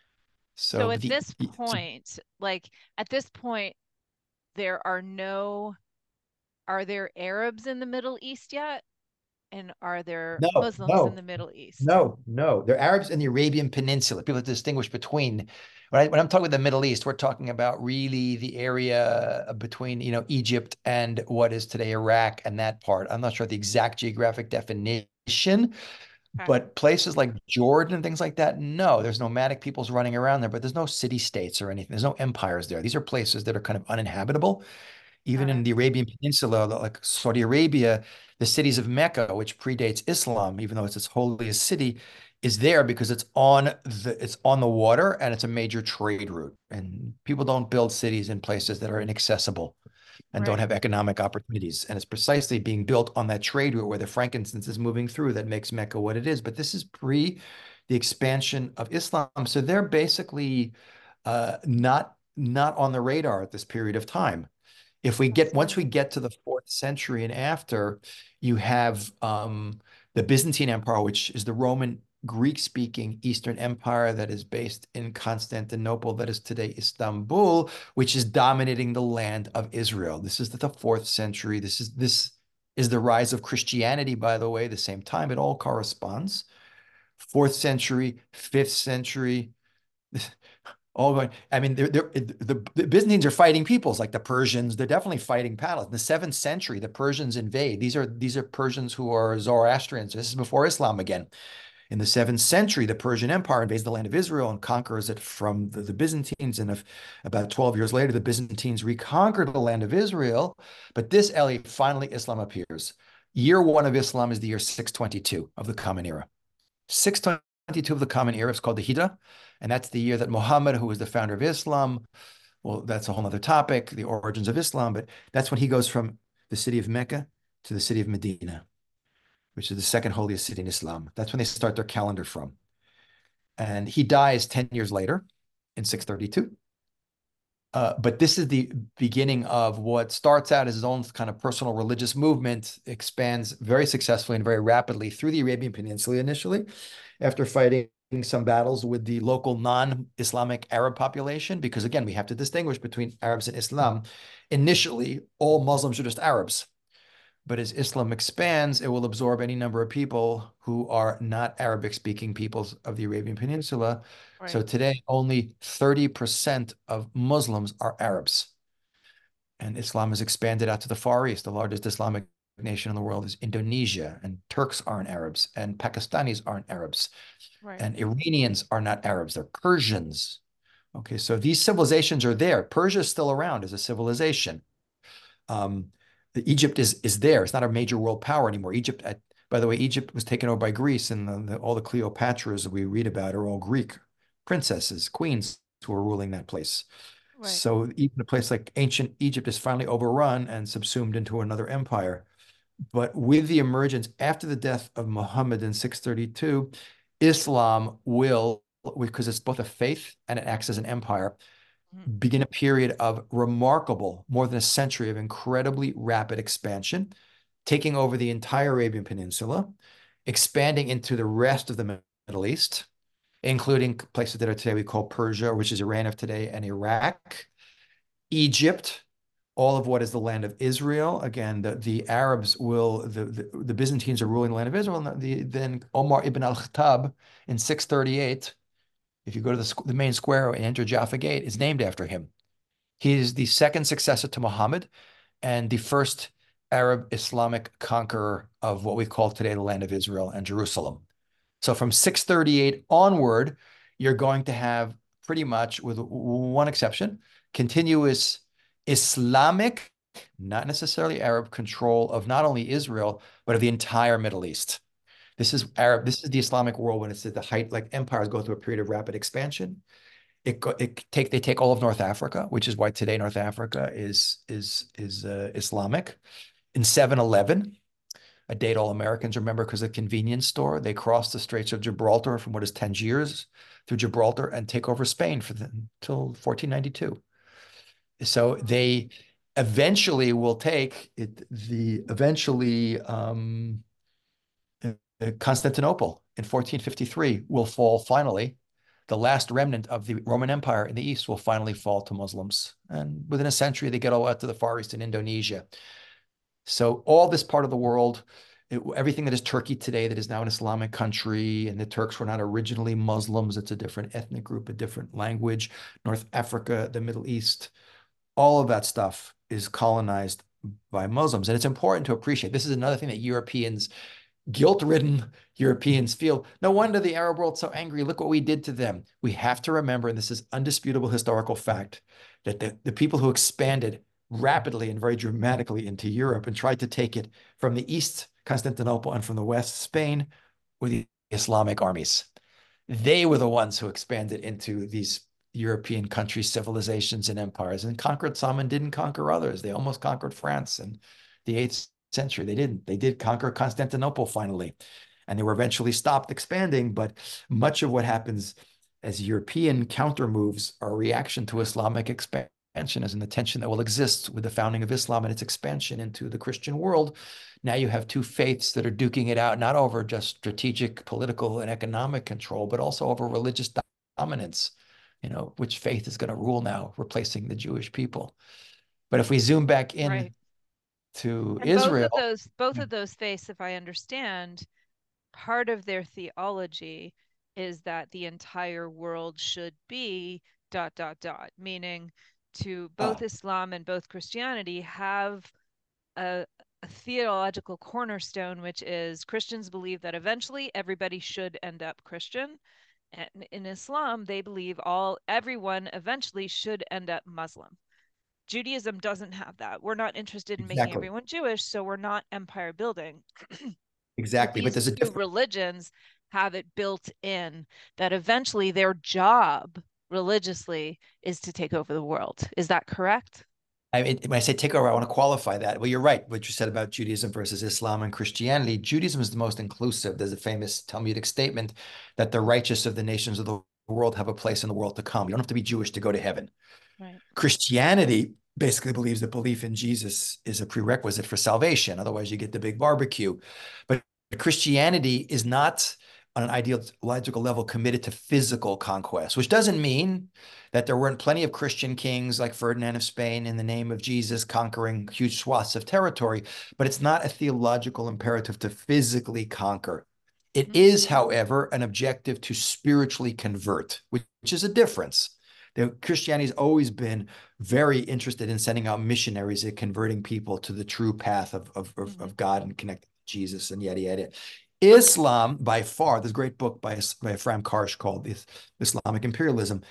Speaker 1: So
Speaker 2: So
Speaker 1: at
Speaker 2: the
Speaker 1: this point, like at this point, there are no, are there Arabs in the Middle East yet? And are there
Speaker 2: no,
Speaker 1: Muslims in
Speaker 2: no,
Speaker 1: the Middle East?
Speaker 2: no, no. They're Arabs in the Arabian Peninsula. People distinguish between, when, I, when I'm talking about the Middle East, we're talking about really the area between, you know, Egypt and what is today Iraq and that part. I'm not sure the exact geographic definition,
Speaker 1: Okay.
Speaker 2: but places like Jordan and things like that, no, there's nomadic peoples running around there, but there's no city states or anything. There's no empires there. These are places that are kind of uninhabitable. Even
Speaker 1: Got
Speaker 2: in
Speaker 1: it.
Speaker 2: the Arabian Peninsula, like Saudi Arabia, the cities of Mecca, which predates Islam, even though it's its holiest city, is there because it's on the it's on the water and it's a major trade route. And people don't build cities in places that are inaccessible and don't
Speaker 1: Right.
Speaker 2: have economic opportunities. And it's precisely being built on that trade route where the frankincense is moving through that makes Mecca what it is. But this is pre the expansion of Islam. So they're basically uh, not not on the radar at this period of time. If we get once we
Speaker 1: Fascinating.
Speaker 2: get to the fourth century and after, you have um, the Byzantine Empire, which is the Roman Greek-speaking Eastern Empire that is based in Constantinople, that is today Istanbul, which is dominating the land of Israel. This is the fourth century. This is this is the rise of Christianity, by the way, the same time. It all corresponds. Fourth century, fifth century. All going, I mean, they're, they're, the, the Byzantines are fighting peoples like the Persians. They're definitely fighting battles. In the seventh century, the Persians invade. These are these are Persians who are Zoroastrians. This is before Islam again. In the seventh century, the Persian Empire invades the land of Israel and conquers it from the, the Byzantines. And if, about twelve years later, the Byzantines reconquer the land of Israel. But this, Ellie, finally Islam appears. Year one of Islam is the year six twenty-two of the Common Era. six twenty-two of the Common Era is called the Hijra, and that's the year that Muhammad, who was the founder of Islam, well, that's a whole other topic, the origins of Islam, but that's when he goes from the city of Mecca to the city of Medina, which is the second holiest city in Islam. That's when they start their calendar from. And he dies ten years later in six thirty-two. Uh, but this is the beginning of what starts out as his own kind of personal religious movement, expands very successfully and very rapidly through the Arabian Peninsula initially, after fighting some battles with the local non-Islamic Arab population, because again, we have to distinguish between Arabs and Islam. Initially, all Muslims are just Arabs. But as Islam expands, it will absorb any number of people who are not Arabic-speaking peoples of the Arabian Peninsula. Right. So today, only thirty percent of Muslims are Arabs. And Islam has expanded out to the Far East. The largest Islamic nation in the world is Indonesia, and Turks aren't Arabs, and Pakistanis aren't Arabs, right. And Iranians are not Arabs, they're Persians. Okay, so these civilizations are there. Persia is still around as a civilization. Um, Egypt is is there. It's not a major world power anymore. Egypt, at, by the way, Egypt was taken over by Greece, and the, the, all the Cleopatras that we read about are all Greek princesses, queens who are ruling that place. Right. So even a place like ancient Egypt is finally overrun and subsumed into another empire. But with the emergence after the death of Muhammad in six thirty-two, Islam will, because it's both a faith and it acts as an empire, begin a period of remarkable, more than a century of incredibly rapid expansion, taking over the entire Arabian Peninsula, expanding into the rest of the Middle East, including places that are today we call Persia, which is Iran of today, and Iraq, Egypt, all of what is the land of Israel. Again, the, the Arabs will, the, the, the Byzantines are ruling the land of Israel, and the, then Omar ibn al-Khattab in six thirty-eight, if you go to the, the main square and enter Jaffa Gate, is named after him. He is the second successor to Muhammad and the first Arab Islamic conqueror of what we call today the land of Israel and Jerusalem. So from six thirty-eight onward, you're going to have pretty much, with one exception, continuous Islamic, not necessarily Arab, control of not only Israel, but of the entire Middle East. This is Arab. This is the Islamic world when it's at the height, like empires go through a period of rapid expansion. It, it take they take all of North Africa, which is why today North Africa is is is uh, Islamic. In seven eleven, a date all Americans remember because of the convenience store, they crossed the Straits of Gibraltar from what is Tangiers through Gibraltar and take over Spain for the, until fourteen ninety-two. So they eventually will take it. The eventually. Um, Constantinople in fourteen fifty-three will fall finally. The last remnant of the Roman Empire in the East will finally fall to Muslims. And within a century, they get all out to the Far East in Indonesia. So all this part of the world, it, everything that is Turkey today, that is now an Islamic country, and the Turks were not originally Muslims. It's a different ethnic group, a different language. North Africa, the Middle East, all of that stuff is colonized by Muslims. And it's important to appreciate. This is another thing that Europeans guilt-ridden Europeans feel. No wonder the Arab world's so angry. Look what we did to them. We have to remember, and this is undisputable historical fact, that the, the people who expanded rapidly and very dramatically into Europe and tried to take it from the east, Constantinople, and from the west, Spain, were the Islamic armies. They were the ones who expanded into these European countries, civilizations, and empires, and conquered some and didn't conquer others. They almost conquered France in the eighth century. They didn't. They did conquer Constantinople finally, and they were eventually stopped expanding. But much of what happens as European counter moves are a reaction to Islamic expansion, as an attention that will exist with the founding of Islam and its expansion into the Christian world. Now you have two faiths that are duking it out, not over just strategic, political, and economic control, but also over religious dominance. You know, which faith is going to rule now, replacing the Jewish people. But if we zoom back in, right, to
Speaker 1: and
Speaker 2: Israel.
Speaker 1: Both of those, both of those faiths, if I understand, part of their theology is that the entire world should be dot, dot, dot, meaning to both oh. Islam and both Christianity have a, a theological cornerstone, which is Christians believe that eventually everybody should end up Christian. And in Islam, they believe all everyone eventually should end up Muslim. Judaism doesn't have that. We're not interested in making
Speaker 2: Exactly.
Speaker 1: everyone Jewish, so we're not empire building. But
Speaker 2: Exactly. But
Speaker 1: these
Speaker 2: there's a
Speaker 1: two
Speaker 2: difference.
Speaker 1: religions have it built in that eventually their job religiously is to take over the world. Is that correct?
Speaker 2: I mean, when I say take over, I want to qualify that. Well, you're right. What you said about Judaism versus Islam and Christianity. Judaism is the most inclusive. There's a famous Talmudic statement that the righteous of the nations of the world have a place in the world to come. You don't have to be Jewish to go to heaven.
Speaker 1: Right.
Speaker 2: Christianity basically believes that belief in Jesus is a prerequisite for salvation. Otherwise, you get the big barbecue. But Christianity is not on an ideological level committed to physical conquest, which doesn't mean that there weren't plenty of Christian kings like Ferdinand of Spain in the name of Jesus conquering huge swaths of territory, but it's not a theological imperative to physically conquer. It
Speaker 1: Mhm.
Speaker 2: is, however, an objective to spiritually convert, which, which is a difference. The Christianity has always been very interested in sending out missionaries and converting people to the true path of, of, of,
Speaker 1: Mhm.
Speaker 2: of God and connecting to Jesus and yada, yada. Islam, by far, this great book by, by Ephraim Karsh called Islamic Imperialism,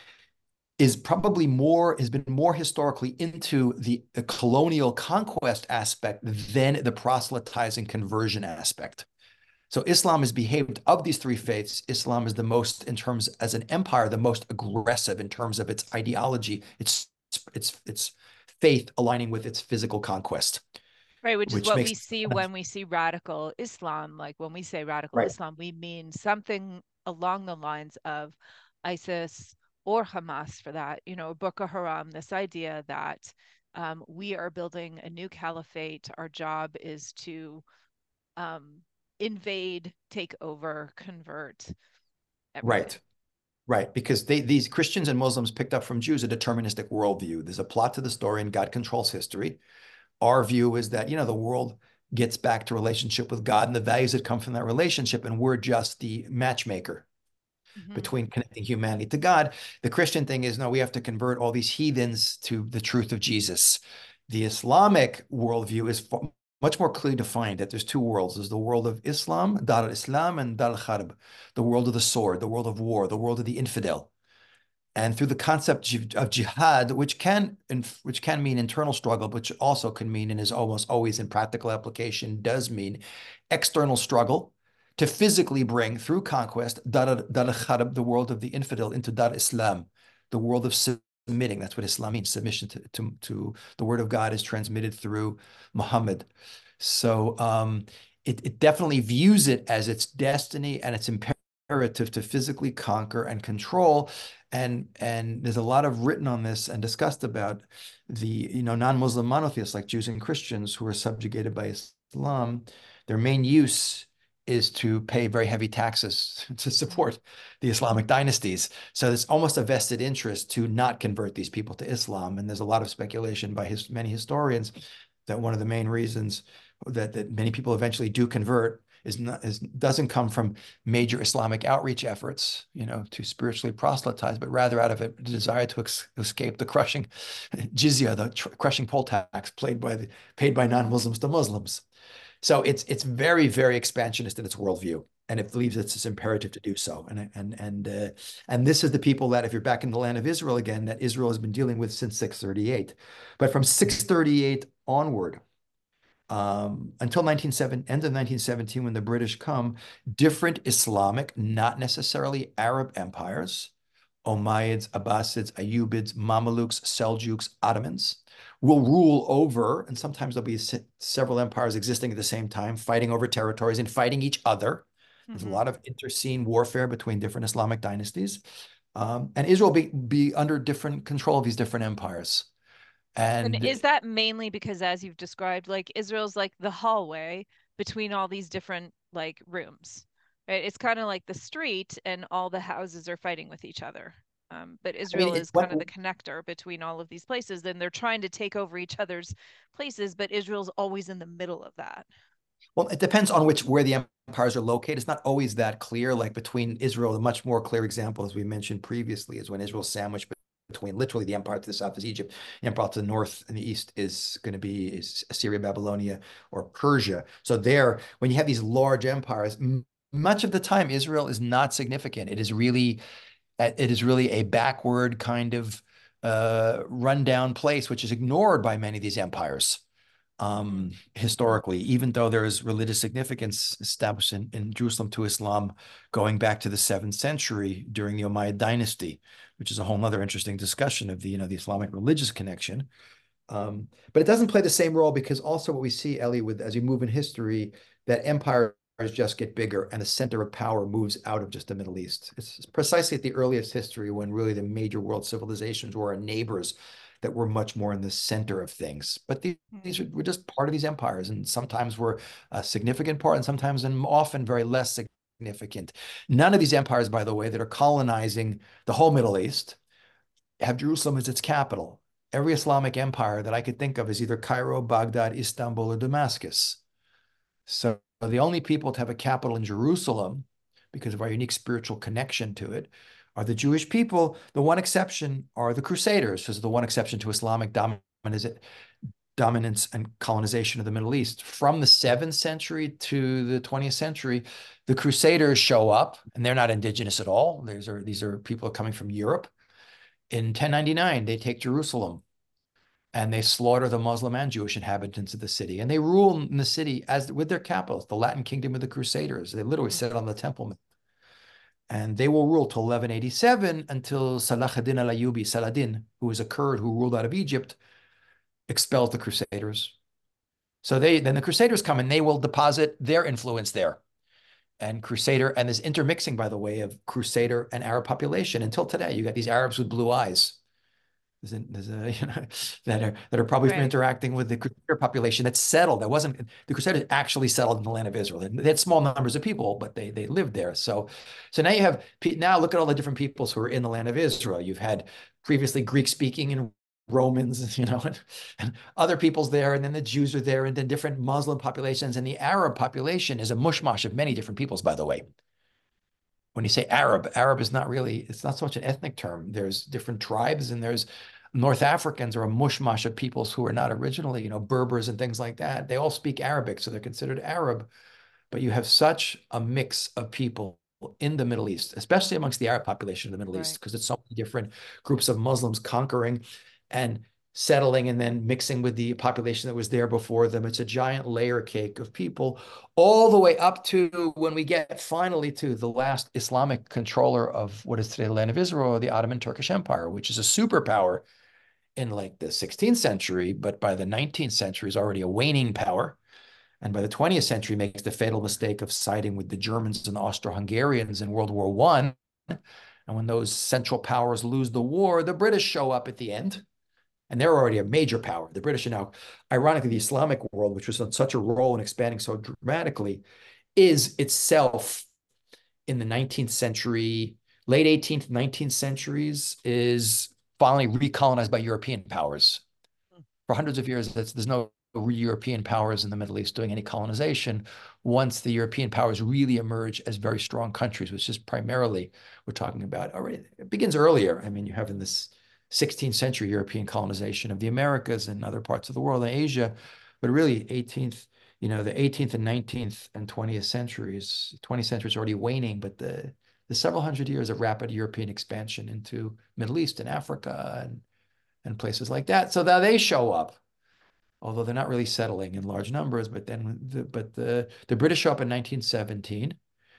Speaker 2: is probably more, has been more historically into the, the colonial conquest aspect than the proselytizing conversion aspect. So Islam has behaved, of these three faiths, Islam is the most, in terms as an empire, the most aggressive in terms of its ideology, its its its faith aligning with its physical conquest,
Speaker 1: Right, which is
Speaker 2: which
Speaker 1: what
Speaker 2: makes
Speaker 1: we see when we see radical Islam. Like when we say radical
Speaker 2: right,
Speaker 1: Islam, we mean something along the lines of ISIS or Hamas for that, you know, Boko Haram, this idea that um, we are building a new caliphate. Our job is to um, invade, take over, convert everything.
Speaker 2: right, right, because they these Christians and Muslims picked up from Jews a deterministic worldview. There's a plot to the story, and God controls history. Our view is that, you know, the world gets back to relationship with God and the values that come from that relationship, and we're just the matchmaker
Speaker 1: Mm-hmm.
Speaker 2: between connecting humanity to God. The Christian thing is, no, we have to convert all these heathens to the truth of Jesus. The Islamic worldview is much more clearly defined that there's two worlds. There's the world of Islam, Dar al-Islam, and Dar al-Harb, the world of the sword, the world of war, the world of the infidel. And through the concept of jihad, which can which can mean internal struggle, which also can mean, and is almost always in practical application, does mean external struggle to physically bring through conquest Dar al-Harb, the world of the infidel, into Dar Islam, the world of submitting. That's what Islam means. Submission to, to, to the word of God is transmitted through Muhammad. So um, it, it definitely views it as its destiny and its imperative to physically conquer and control. And and there's a lot of written on this and discussed about the, you know, non-Muslim monotheists like Jews and Christians who are subjugated by Islam. Their main use is to pay very heavy taxes to support the Islamic dynasties. So there's almost a vested interest to not convert these people to Islam. And there's a lot of speculation by his, many historians that one of the main reasons that, that many people eventually do convert is not is doesn't come from major Islamic outreach efforts, you know, to spiritually proselytize, but rather out of a desire to ex escape the crushing jizya, the crushing poll tax paid by the paid by non-Muslims to Muslims. So it's it's very, very expansionist in its worldview, and it believes it's, it's imperative to do so. And and and uh, and this is the people that, if you're back in the land of Israel again, that Israel has been dealing with since six thirty-eight. But from six thirty-eight onward, um, until nineteen seven, end of nineteen seventeen, when the British come, different Islamic, not necessarily Arab empires, Umayyads, Abbasids, Ayyubids, Mamelukes, Seljuks, Ottomans, will rule over, and sometimes there'll be se several empires existing at the same time, fighting over territories and fighting each other. There's a
Speaker 1: Mm-hmm.
Speaker 2: lot of interscene warfare between different Islamic dynasties. Um, and Israel be, be under different control of these different empires.
Speaker 1: And
Speaker 2: And
Speaker 1: is that mainly because, as you've described, like Israel's like the hallway between all these different like rooms, right? It's kind of like the street and all the houses are fighting with each other. Um, but
Speaker 2: I mean,
Speaker 1: Israel
Speaker 2: it,
Speaker 1: is
Speaker 2: what
Speaker 1: kind of the connector between all of these places. Then they're trying to take over each other's places, but Israel's always in the middle of that.
Speaker 2: Well, it depends on which where the empires are located. It's not always that clear. Like between Israel, a much more clear example, as we mentioned previously, is when Israel's sandwiched between literally the empire to the south is Egypt, the empire to the north and the east is going to be is Assyria, Babylonia, or Persia. So there, when you have these large empires, much of the time Israel is not significant. It is really, it is really a backward kind of uh, rundown place, which is ignored by many of these empires. Um, historically, even though there is religious significance established in, in Jerusalem to Islam going back to the seventh century during the Umayyad dynasty, which is a whole other interesting discussion of the, you know, the Islamic religious connection. Um, but it doesn't play the same role because also what we see, Ellie, with as you move in history, that empires just get bigger and the center of power moves out of just the Middle East. It's precisely at the earliest history when really the major world civilizations were our neighbors that were much more in the center of things. But these, these are, we're just part of these empires, and sometimes we're a significant part, and sometimes and often very less significant. None of these empires, by the way, that are colonizing the whole Middle East have Jerusalem as its capital. Every Islamic empire that I could think of is either Cairo, Baghdad, Istanbul, or Damascus. So the only people to have a capital in Jerusalem, because of our unique spiritual connection to it, are the Jewish people. The one exception are the Crusaders, which is the one exception to Islamic dominance, dominance and colonization of the Middle East. From the seventh century to the twentieth century, the Crusaders show up, and they're not indigenous at all. These are, these are people coming from Europe. In ten ninety-nine, they take Jerusalem, and they slaughter the Muslim and Jewish inhabitants of the city. And they rule in the city as with their capitals, the Latin kingdom of the Crusaders. They literally sit on the Temple Mount. And they will rule till eleven eighty-seven until Salah ad-Din al-Ayyubi, Saladin, who was a Kurd who ruled out of Egypt, expels the Crusaders. So they then the Crusaders come and they will deposit their influence there. And Crusader, and this intermixing, by the way, of Crusader and Arab population until today. You got these Arabs with blue eyes. There's a, there's a you know, that are that are probably right. interacting with the Crusader population that's settled. That wasn't the Crusaders actually settled in the land of Israel. They had small numbers of people, but they they lived there. So so now you have now look at all the different peoples who are in the land of Israel. You've had previously Greek speaking and Romans, you know, and, and other peoples there, and then the Jews are there, and then different Muslim populations, and the Arab population is a mushmash of many different peoples, by the way. When you say Arab, Arab is not really, it's not so much an ethnic term. There's different tribes, and there's North Africans are a mushmash of peoples who are not originally, you know, Berbers and things like that. They all speak Arabic, so they're considered Arab. But you have such a mix of people in the Middle East, especially amongst the Arab population of the Middle right. East, because it's so many different groups of Muslims conquering and settling and then mixing with the population that was there before them. It's a giant layer cake of people, all the way up to when we get finally to the last Islamic controller of what is today the land of Israel, the Ottoman Turkish Empire, which is a superpower in like the sixteenth century, but by the nineteenth century is already a waning power. And by the twentieth century makes the fatal mistake of siding with the Germans and the Austro-Hungarians in World War One. And when those central powers lose the war, the British show up at the end. And they're already a major power. The British are now, ironically, the Islamic world, which was on such a role in expanding so dramatically, is itself in the nineteenth century, late eighteenth, nineteenth centuries, is finally recolonized by European powers. For hundreds of years, there's no European powers in the Middle East doing any colonization. Once the European powers really emerge as very strong countries, which is primarily, we're talking about already, it begins earlier. I mean, you have in this sixteenth century European colonization of the Americas and other parts of the world and Asia, but really eighteenth, you know, the eighteenth and nineteenth and twentieth centuries, twentieth century is already waning, but the, the several hundred years of rapid European expansion into Middle East and Africa and, and places like that. So now they show up, although they're not really settling in large numbers, but then, the, but the, the British show up in nineteen seventeen,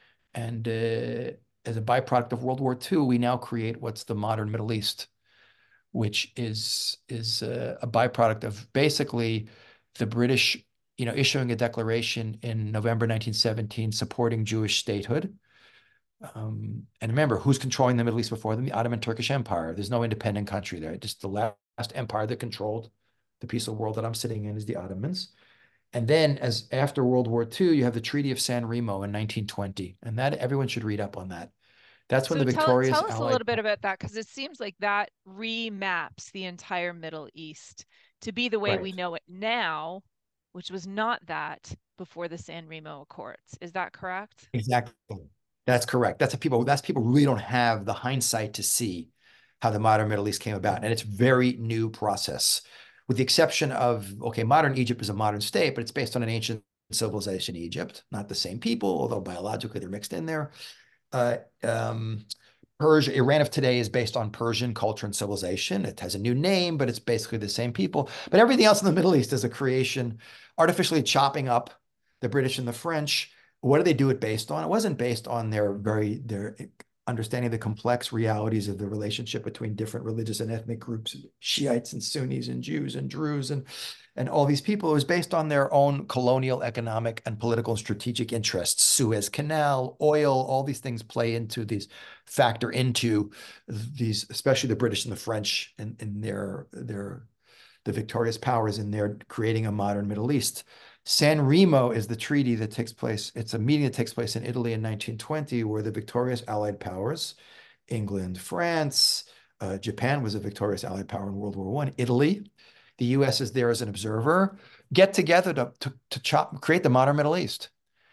Speaker 2: and uh, as a byproduct of World War Two, we now create what's the modern Middle East, which is is a, a byproduct of basically the British, you know, issuing a declaration in November nineteen seventeen supporting Jewish statehood. Um, and remember, who's controlling the Middle East before them? The Ottoman Turkish Empire. There's no independent country there. Just the last empire that controlled the piece of world that I'm sitting in is the Ottomans. And then as after World War Two, you have the Treaty of San Remo in nineteen twenty. And that everyone should read up on that. That's when
Speaker 3: so
Speaker 2: the
Speaker 3: tell,
Speaker 2: victorious
Speaker 3: tell us
Speaker 2: Allied...
Speaker 3: a little bit about that, because it seems like that remaps the entire Middle East to be the way right. we know it now, which was not that before the San Remo Accords. Is that correct?
Speaker 2: Exactly. That's correct. That's a people, that's people really don't have the hindsight to see how the modern Middle East came about. And it's a very new process, with the exception of, okay, modern Egypt is a modern state, but it's based on an ancient civilization, Egypt, not the same people, although biologically they're mixed in there. Uh, um, Persia, Iran of today is based on Persian culture and civilization. It has a new name, but it's basically the same people. But everything else in the Middle East is a creation, artificially chopping up the British and the French. What do they do it based on? It wasn't based on their very their understanding the complex realities of the relationship between different religious and ethnic groups, Shiites and Sunnis and Jews and Druze and and all these people. It was based on their own colonial, economic, and political and strategic interests. Suez Canal, oil, all these things play into these, factor into these, especially the British and the French in, in their, their, the victorious powers in their creating a modern Middle East. San Remo is the treaty that takes place. It's a meeting that takes place in Italy in nineteen twenty, where the victorious Allied powers, England, France, uh, Japan was a victorious Allied power in World War One, Italy, the U S is there as an observer, get together to, to, to chop, create the modern Middle East.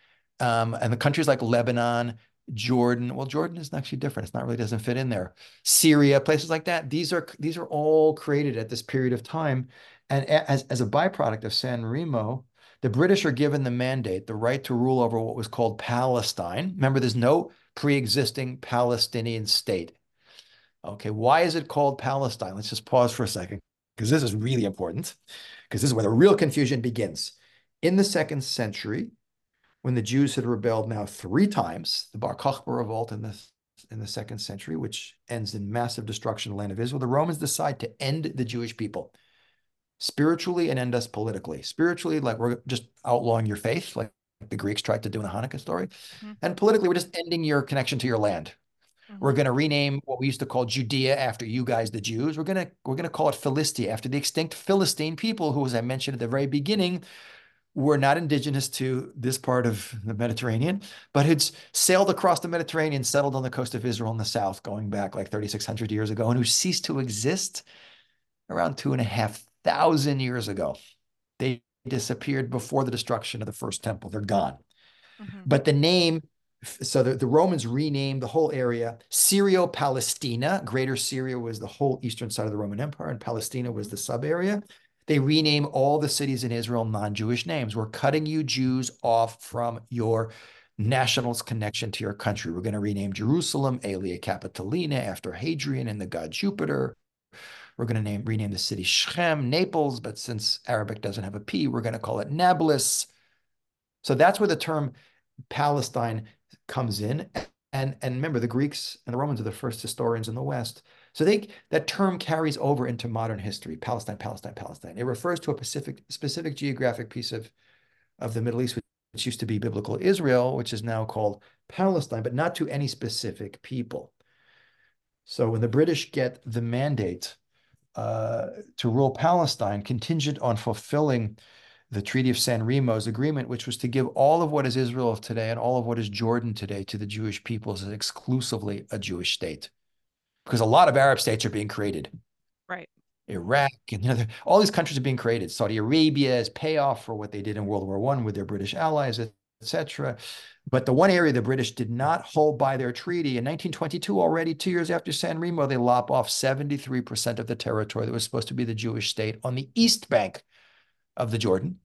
Speaker 2: Um, and the countries like Lebanon, Jordan, well, Jordan is actually different. It's not really, doesn't fit in there. Syria, places like that. These are, these are all created at this period of time. And as, as a byproduct of San Remo, the British are given the mandate, the right to rule over what was called Palestine. Remember, there's no pre-existing Palestinian state. Okay, why is it called Palestine? Let's just pause for a second, because this is really important, because this is where the real confusion begins. In the second century, when the Jews had rebelled now three times, the Bar Kokhba revolt in the, in the second century, which ends in massive destruction of the land of Israel, the Romans decide to end the Jewish people spiritually and end us politically. Spiritually, like we're just outlawing your faith, like the Greeks tried to do in the Hanukkah story. Mm-hmm. And politically, we're just ending your connection to your land. Mm-hmm. We're going to rename what we used to call Judea after you guys, the Jews. We're going to we're going to call it Philistia after the extinct Philistine people, who, as I mentioned at the very beginning, were not indigenous to this part of the Mediterranean, but had sailed across the Mediterranean, settled on the coast of Israel in the south, going back like thirty-six hundred years ago, and who ceased to exist around two and a half thousand years ago. They disappeared before the destruction of the first temple. They're gone. Mm-hmm. But the name, so the, the Romans renamed the whole area Syrio-Palestina. Greater Syria was the whole eastern side of the Roman Empire, and Palestina was the sub-area. They rename all the cities in Israel non-Jewish names. We're cutting you Jews off from your nationalist connection to your country. We're going to rename Jerusalem Aelia Capitolina after Hadrian and the god Jupiter. We're going to name rename the city Shechem, Naples, but since Arabic doesn't have a P, we're going to call it Nablus. So that's where the term Palestine comes in. And, and remember, the Greeks and the Romans are the first historians in the West. So they, that term carries over into modern history, Palestine, Palestine, Palestine. It refers to a specific, specific geographic piece of, of the Middle East, which used to be biblical Israel, which is now called Palestine, but not to any specific people. So when the British get the mandate uh, to rule Palestine, contingent on fulfilling the Treaty of San Remo's agreement, which was to give all of what is Israel of today and all of what is Jordan today to the Jewish peoples as exclusively a Jewish state. Because a lot of Arab states are being created.
Speaker 3: Right.
Speaker 2: Iraq, and you know, all these countries are being created. Saudi Arabia is payoff for what they did in World War One with their British allies, et cetera. But the one area the British did not hold by their treaty, in nineteen twenty-two, already two years after San Remo, they lop off seventy-three percent of the territory that was supposed to be the Jewish state on the east bank of the Jordan.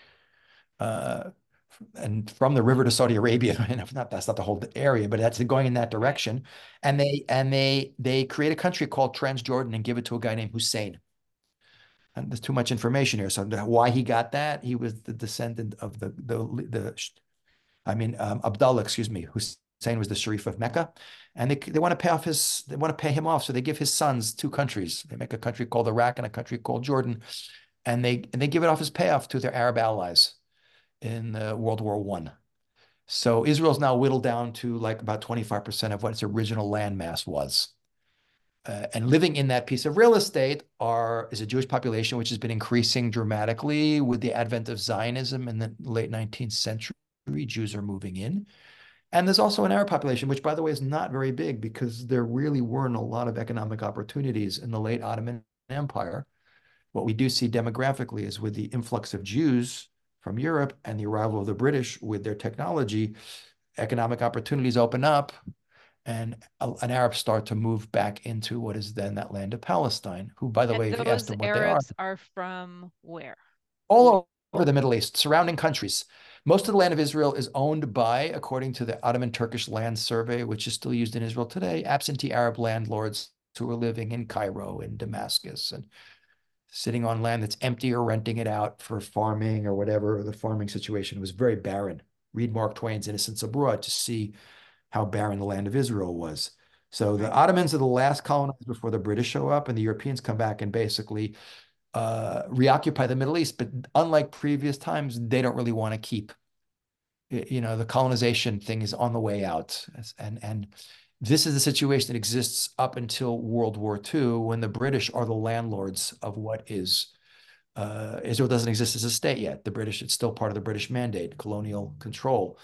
Speaker 2: Uh, and from the river to Saudi Arabia, and not, that's not the whole area, but that's going in that direction. And they and they they create a country called Transjordan and give it to a guy named Hussein. And there's too much information here. So why he got that? He was the descendant of the the the, I mean um, Abdullah, excuse me. Hussein was the Sharif of Mecca, and they they want to pay off his they want to pay him off. So they give his sons two countries. They make a country called Iraq and a country called Jordan, and they and they give it off as payoff to their Arab allies in uh, World War One. So Israel's now whittled down to like about twenty-five percent of what its original landmass was. Uh, and living in that piece of real estate are is a Jewish population, which has been increasing dramatically with the advent of Zionism in the late nineteenth century. Jews are moving in. And there's also an Arab population, which, by the way, is not very big because there really weren't a lot of economic opportunities in the late Ottoman Empire. What we do see demographically is with the influx of Jews from Europe and the arrival of the British with their technology, economic opportunities open up, and a, an Arab start to move back into what is then that land of Palestine, who, by the
Speaker 3: And
Speaker 2: way, if you ask
Speaker 3: those
Speaker 2: them what they are,
Speaker 3: Arabs are from where?
Speaker 2: all over the Middle East, surrounding countries. Most of the land of Israel is owned by, according to the Ottoman Turkish Land Survey, which is still used in Israel today, absentee Arab landlords who are living in Cairo and Damascus and sitting on land that's empty or renting it out for farming or whatever. The farming situation was very barren. Read Mark Twain's Innocents Abroad to see how barren the land of Israel was. So the Ottomans are the last colonizers before the British show up, and the Europeans come back and basically uh, reoccupy the Middle East. But unlike previous times, they don't really want to keep, you know, the colonization thing is on the way out. And, and this is the situation that exists up until World War Two, when the British are the landlords of what is, uh, Israel doesn't exist as a state yet. The British, it's still part of the British mandate, colonial control.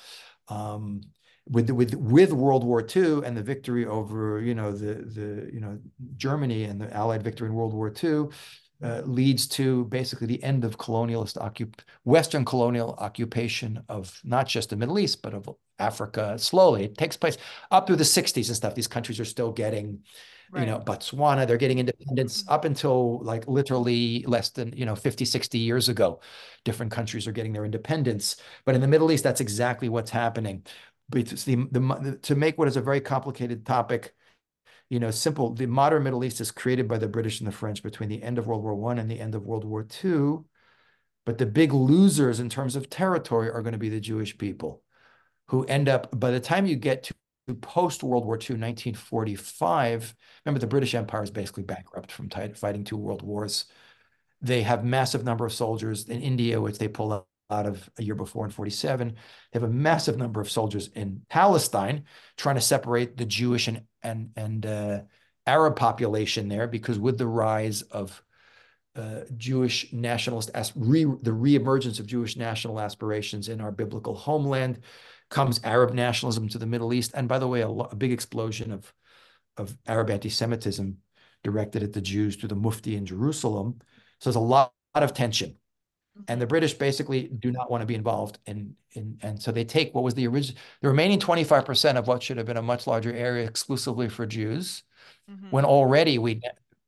Speaker 2: Um, with with with World War Two and the victory over, you know, the the you know Germany and the Allied victory in World War Two, uh, leads to basically the end of colonialist occup Western colonial occupation of not just the Middle East but of Africa. Slowly, it takes place up through the sixties and stuff. These countries are still getting, right. you know, Botswana, they're getting independence up until like literally less than, you know, fifty, sixty years ago. Different countries are getting their independence. But in the Middle East, that's exactly what's happening. But the, the, to make what is a very complicated topic, you know, simple, the modern Middle East is created by the British and the French between the end of World War One and the end of World War Two. But the big losers in terms of territory are going to be the Jewish people, who end up, by the time you get to post-World War Two, nineteen forty-five, remember the British Empire is basically bankrupt from fighting two world wars. They have massive number of soldiers in India, which they pull out of a year before in forty-seven. They have a massive number of soldiers in Palestine, trying to separate the Jewish and and and uh, Arab population there, because with the rise of uh, Jewish nationalist as re, the reemergence of Jewish national aspirations in our biblical homeland, comes Arab nationalism to the Middle East, and by the way, a, a big explosion of of Arab anti-Semitism directed at the Jews through the Mufti in Jerusalem. So there's a lot, lot of tension. And the British basically do not want to be involved in, in and so they take what was the original, the remaining twenty-five percent of what should have been a much larger area exclusively for Jews, mm-hmm. when already we,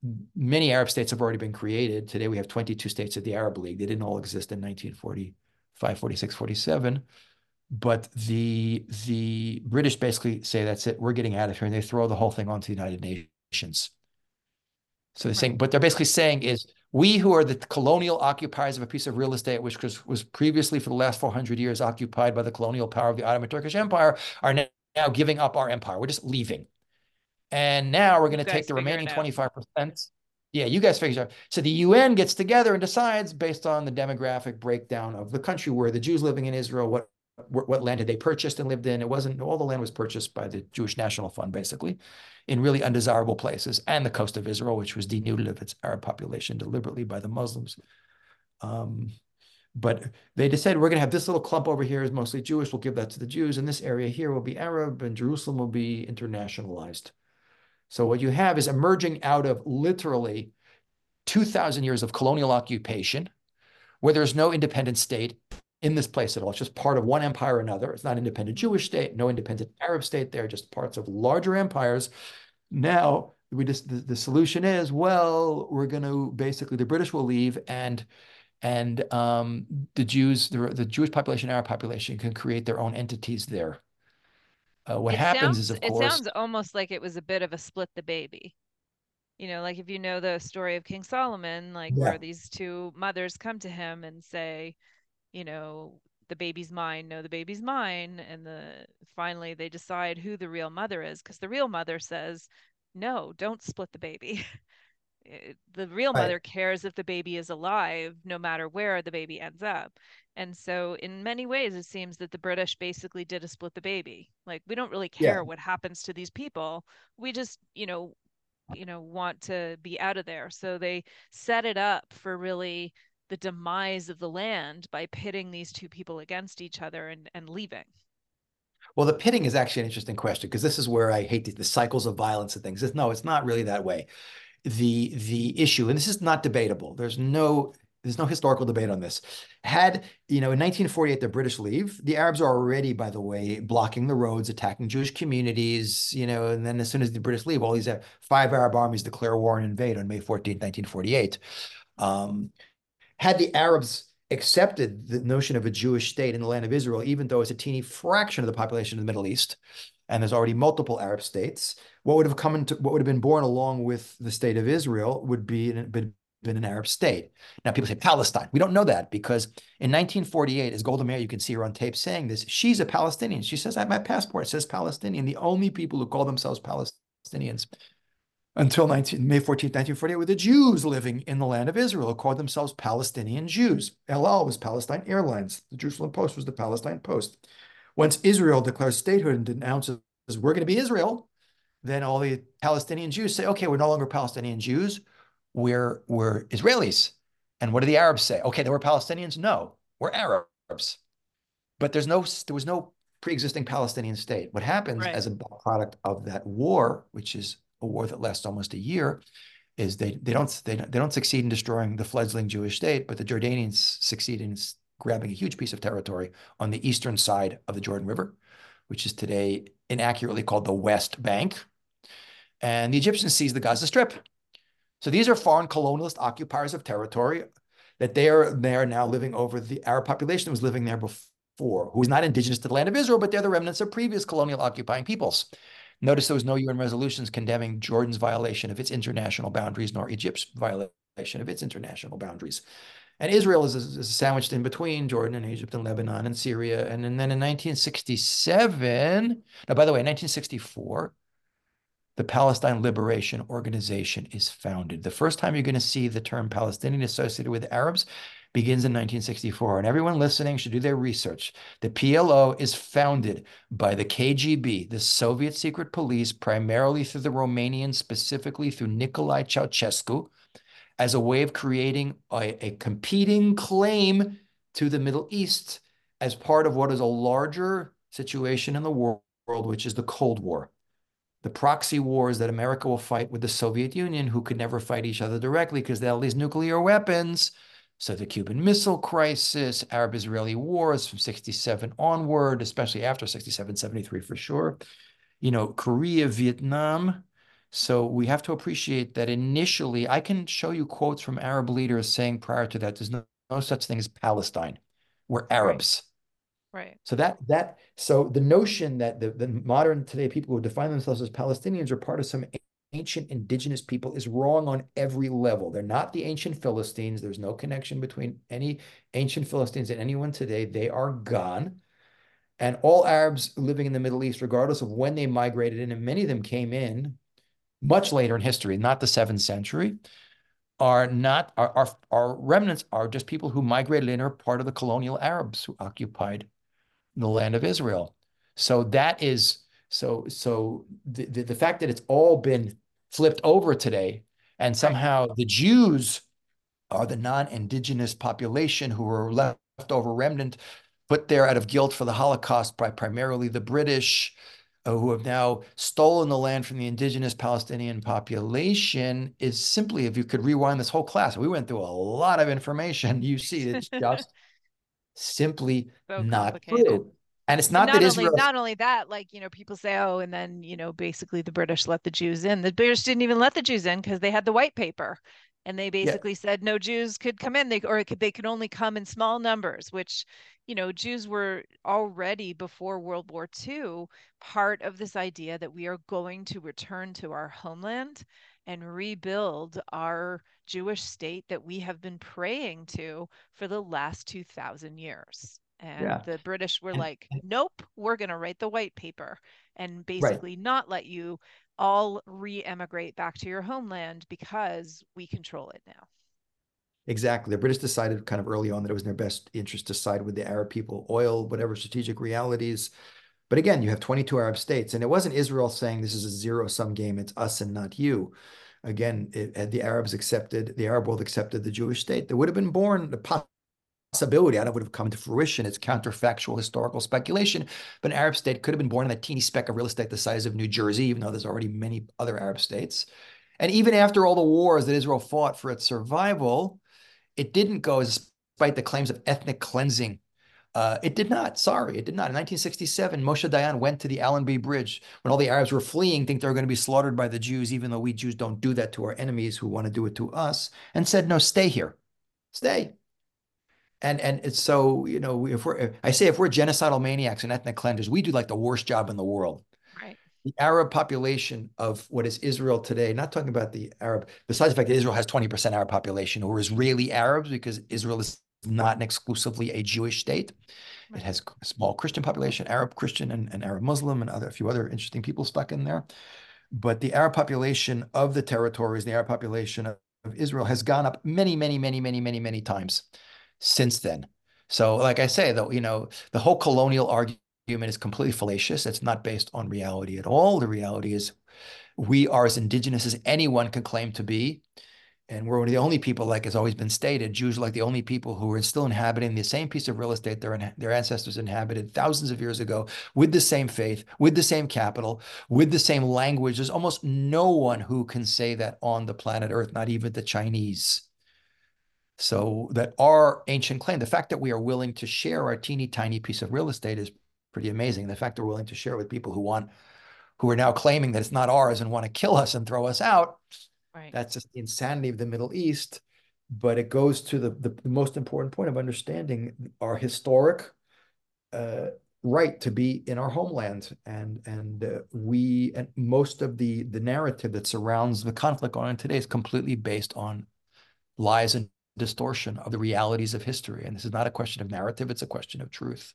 Speaker 2: many Arab states have already been created. Today we have twenty-two states of the Arab League. They didn't all exist in nineteen forty-five, forty-six, forty-seven. But the, the British basically say, that's it, we're getting out of here. And they throw the whole thing onto the United Nations. So they're saying, what they're basically saying is, we who are the colonial occupiers of a piece of real estate, which was, was previously for the last four hundred years occupied by the colonial power of the Ottoman Turkish Empire, are now, now giving up our empire. We're just leaving. And now we're going to take the remaining twenty-five percent. Yeah, you guys figure it out. So the U N gets together and decides, based on the demographic breakdown of the country, where the Jews living in Israel, what what land had they purchased and lived in. It wasn't, all the land was purchased by the Jewish National Fund, basically, in really undesirable places, and the coast of Israel, which was denuded of its Arab population deliberately by the Muslims. Um, but they decided, we're going to have this little clump over here is mostly Jewish. We'll give that to the Jews. And this area here will be Arab, and Jerusalem will be internationalized. So what you have is emerging out of literally two thousand years of colonial occupation, where there's no independent state in this place at all. It's just part of one empire or another. It's not an independent Jewish state, no independent Arab state. They're just parts of larger empires. Now, we just the, the solution is, well, we're going to basically, the British will leave, and and um, the Jews, the, the Jewish population, Arab population can create their own entities there. Uh, what
Speaker 3: it
Speaker 2: happens
Speaker 3: sounds,
Speaker 2: is, of
Speaker 3: it
Speaker 2: course,
Speaker 3: sounds almost like it was a bit of a split the baby. You know, like if you know the story of King Solomon, like yeah. where these two mothers come to him and say, you know, the baby's mine, no, the baby's mine. And the finally they decide who the real mother is, because the real mother says, no, don't split the baby. The real mother right. cares if the baby is alive, no matter where the baby ends up. And so in many ways, it seems that the British basically did a split the baby. Like, we don't really care yeah. what happens to these people. We just, you know, you know, want to be out of there. So they set it up for really the demise of the land by pitting these two people against each other and, and leaving.
Speaker 2: Well, the pitting is actually an interesting question, because this is where I hate the, the cycles of violence and things. No, it's not really that way. The, the issue, and this is not debatable, there's no There's no historical debate on this. Had, you know, in nineteen forty-eight, the British leave, the Arabs are already, by the way, blocking the roads, attacking Jewish communities, you know, and then as soon as the British leave, all these uh, five Arab armies declare war and invade on May fourteenth, nineteen forty-eight. Um, had the Arabs accepted the notion of a Jewish state in the land of Israel, even though it's a teeny fraction of the population of the Middle East, and there's already multiple Arab states, what would have come into, what would have been born along with the state of Israel would be been, been an Arab state. Now people say Palestine. We don't know that because in nineteen forty-eight, as Golda Meir, you can see her on tape saying this, she's a Palestinian. She says, I have my passport, it says Palestinian. The only people who call themselves Palestinians until May fourteenth, nineteen forty-eight, were the Jews living in the land of Israel who called themselves Palestinian Jews. El Al was Palestine Airlines. The Jerusalem Post was the Palestine Post. Once Israel declares statehood and announces we're going to be Israel, then all the Palestinian Jews say, okay, we're no longer Palestinian Jews, we're, we're Israelis. And what do the Arabs say? Okay, they were Palestinians? No, we're Arabs. But there's no, there was no pre-existing Palestinian state. What happens right. as a product of that war, which is a war that lasts almost a year, is they, they, don't, they, don't, they don't succeed in destroying the fledgling Jewish state, but the Jordanians succeed in grabbing a huge piece of territory on the eastern side of the Jordan River, which is today inaccurately called the West Bank. And the Egyptians seize the Gaza Strip. So these are foreign colonialist occupiers of territory that they are, they are now living over the Arab population that was living there before, who is not indigenous to the land of Israel, but they're the remnants of previous colonial occupying peoples. Notice there was no U N resolutions condemning Jordan's violation of its international boundaries, nor Egypt's violation of its international boundaries. And Israel is, is sandwiched in between Jordan and Egypt and Lebanon and Syria. And, and then in nineteen sixty-seven, now, by the way, in nineteen sixty-four, the Palestine Liberation Organization is founded. The first time you're going to see the term Palestinian associated with Arabs begins in nineteen sixty-four. And everyone listening should do their research. The P L O is founded by the K G B, the Soviet secret police, primarily through the Romanians, specifically through Nicolae Ceausescu, as a way of creating a, a competing claim to the Middle East as part of what is a larger situation in the world, which is the Cold War. The proxy wars that America will fight with the Soviet Union, who could never fight each other directly because they had all these nuclear weapons. So the Cuban Missile Crisis, Arab-Israeli wars from sixty-seven onward, especially after sixty-seven, seventy-three for sure. You know, Korea, Vietnam. So we have to appreciate that initially, I can show you quotes from Arab leaders saying prior to that, there's no, no such thing as Palestine. We're Arabs.
Speaker 3: Right. Right.
Speaker 2: So that, that, so the notion that the, the modern today people who define themselves as Palestinians are part of some ancient indigenous people is wrong on every level. They're not the ancient Philistines. There's no connection between any ancient Philistines and anyone today. They are gone. And all Arabs living in the Middle East, regardless of when they migrated in, and many of them came in much later in history, not the seventh century, are not, are, are, are remnants, are just people who migrated in, or part of the colonial Arabs who occupied the land of Israel. So that is, so, so the, the, the fact that it's all been flipped over today, and somehow the Jews are the non-indigenous population who are leftover remnant, put there out of guilt for the Holocaust by primarily the British, Uh, who have now stolen the land from the indigenous Palestinian population, is simply, if you could rewind this whole class, we went through a lot of information, you see it's just simply
Speaker 3: so
Speaker 2: not true. And it's not,
Speaker 3: not
Speaker 2: that
Speaker 3: only,
Speaker 2: Israel...
Speaker 3: Not only that, like, you know, people say, oh, and then, you know, basically the British let the Jews in. The British didn't even let the Jews in because they had the white paper. And they basically yeah. said no Jews could come in, they, or it could, they could only come in small numbers, which, you know, Jews were already before World War Two part of this idea that we are going to return to our homeland and rebuild our Jewish state that we have been praying to for the last two thousand years. And yeah. the British were like, nope, we're going to write the white paper and basically right. not let you all re-emigrate back to your homeland because we control it now.
Speaker 2: Exactly. The British decided kind of early on that it was in their best interest to side with the Arab people, oil, whatever strategic realities. But again, you have twenty-two Arab states, and it wasn't Israel saying this is a zero-sum game, it's us and not you. Again, it, had the Arabs accepted, the Arab world accepted the Jewish state, there would have been born the possibility, I don't know, would have come to fruition. It's counterfactual historical speculation, but an Arab state could have been born in a teeny speck of real estate the size of New Jersey, even though there's already many other Arab states. And even after all the wars that Israel fought for its survival, It didn't go, despite the claims of ethnic cleansing. Uh, it did not. Sorry, it did not. In nineteen sixty-seven, Moshe Dayan went to the Allenby Bridge when all the Arabs were fleeing, think they were going to be slaughtered by the Jews, even though we Jews don't do that to our enemies who want to do it to us, and said, no, stay here. Stay. And and it's so, you know, if we're, I say if we're genocidal maniacs and ethnic cleansers, we do like the worst job in the world.
Speaker 3: Right.
Speaker 2: The Arab population of what is Israel today, not talking about the Arab, besides the fact that Israel has twenty percent Arab population who are Israeli Arabs, because Israel is not an exclusively a Jewish state. Right. It has a small Christian population, Arab Christian and, and Arab Muslim and other, a few other interesting people stuck in there. But the Arab population of the territories, the Arab population of, of Israel has gone up many, many, many, many, many, many times since then. So like I say, though, you know, the whole colonial argument is completely fallacious. It's not based on reality at all. The reality is we are as indigenous as anyone can claim to be. And we're one of the only people, like has always been stated, Jews are like the only people who are still inhabiting the same piece of real estate their, their ancestors inhabited thousands of years ago, with the same faith, with the same capital, with the same language. There's almost no one who can say that on the planet Earth, not even the Chinese. So that our ancient claim, the fact that we are willing to share our teeny tiny piece of real estate is pretty amazing. The fact that we're willing to share with people who want, who are now claiming that it's not ours and want to kill us and throw us out. Right. That's just the insanity of the Middle East. But it goes to the, the, the most important point of understanding our historic uh, right to be in our homeland. And, and uh, we, and most of the, the narrative that surrounds the conflict going on today is completely based on lies and distortion of the realities of history. And this is not a question of narrative, it's a question of truth.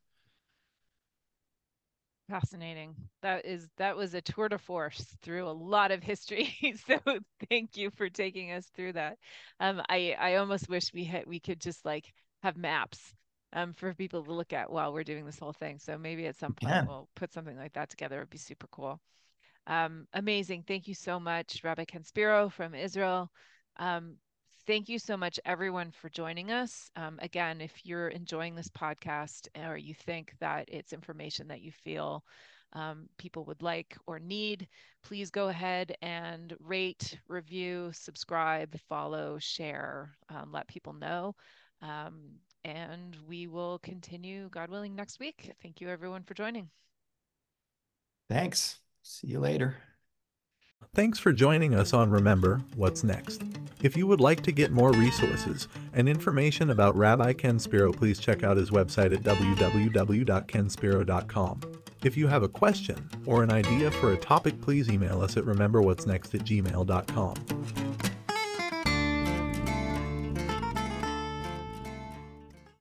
Speaker 3: Fascinating. That is, that was a tour de force through a lot of history. So thank you for taking us through that. Um, I, I almost wish we had, we could just like have maps um, for people to look at while we're doing this whole thing. So maybe at some point yeah. we'll put something like that together. It'd be super cool. Um, amazing. Thank you so much, Rabbi Ken Spiro from Israel. Um, Thank you so much, everyone, for joining us. Um, again, if you're enjoying this podcast or you think that it's information that you feel um, people would like or need, please go ahead and rate, review, subscribe, follow, share, um, let people know. Um, and we will continue, God willing, next week. Thank you, everyone, for joining.
Speaker 2: Thanks. See you later.
Speaker 4: Thanks for joining us on Remember What's Next. If you would like to get more resources and information about Rabbi Ken Spiro, please check out his website at w w w dot ken spiro dot com. If you have a question or an idea for a topic, please email us at remember what's next at gmail dot com.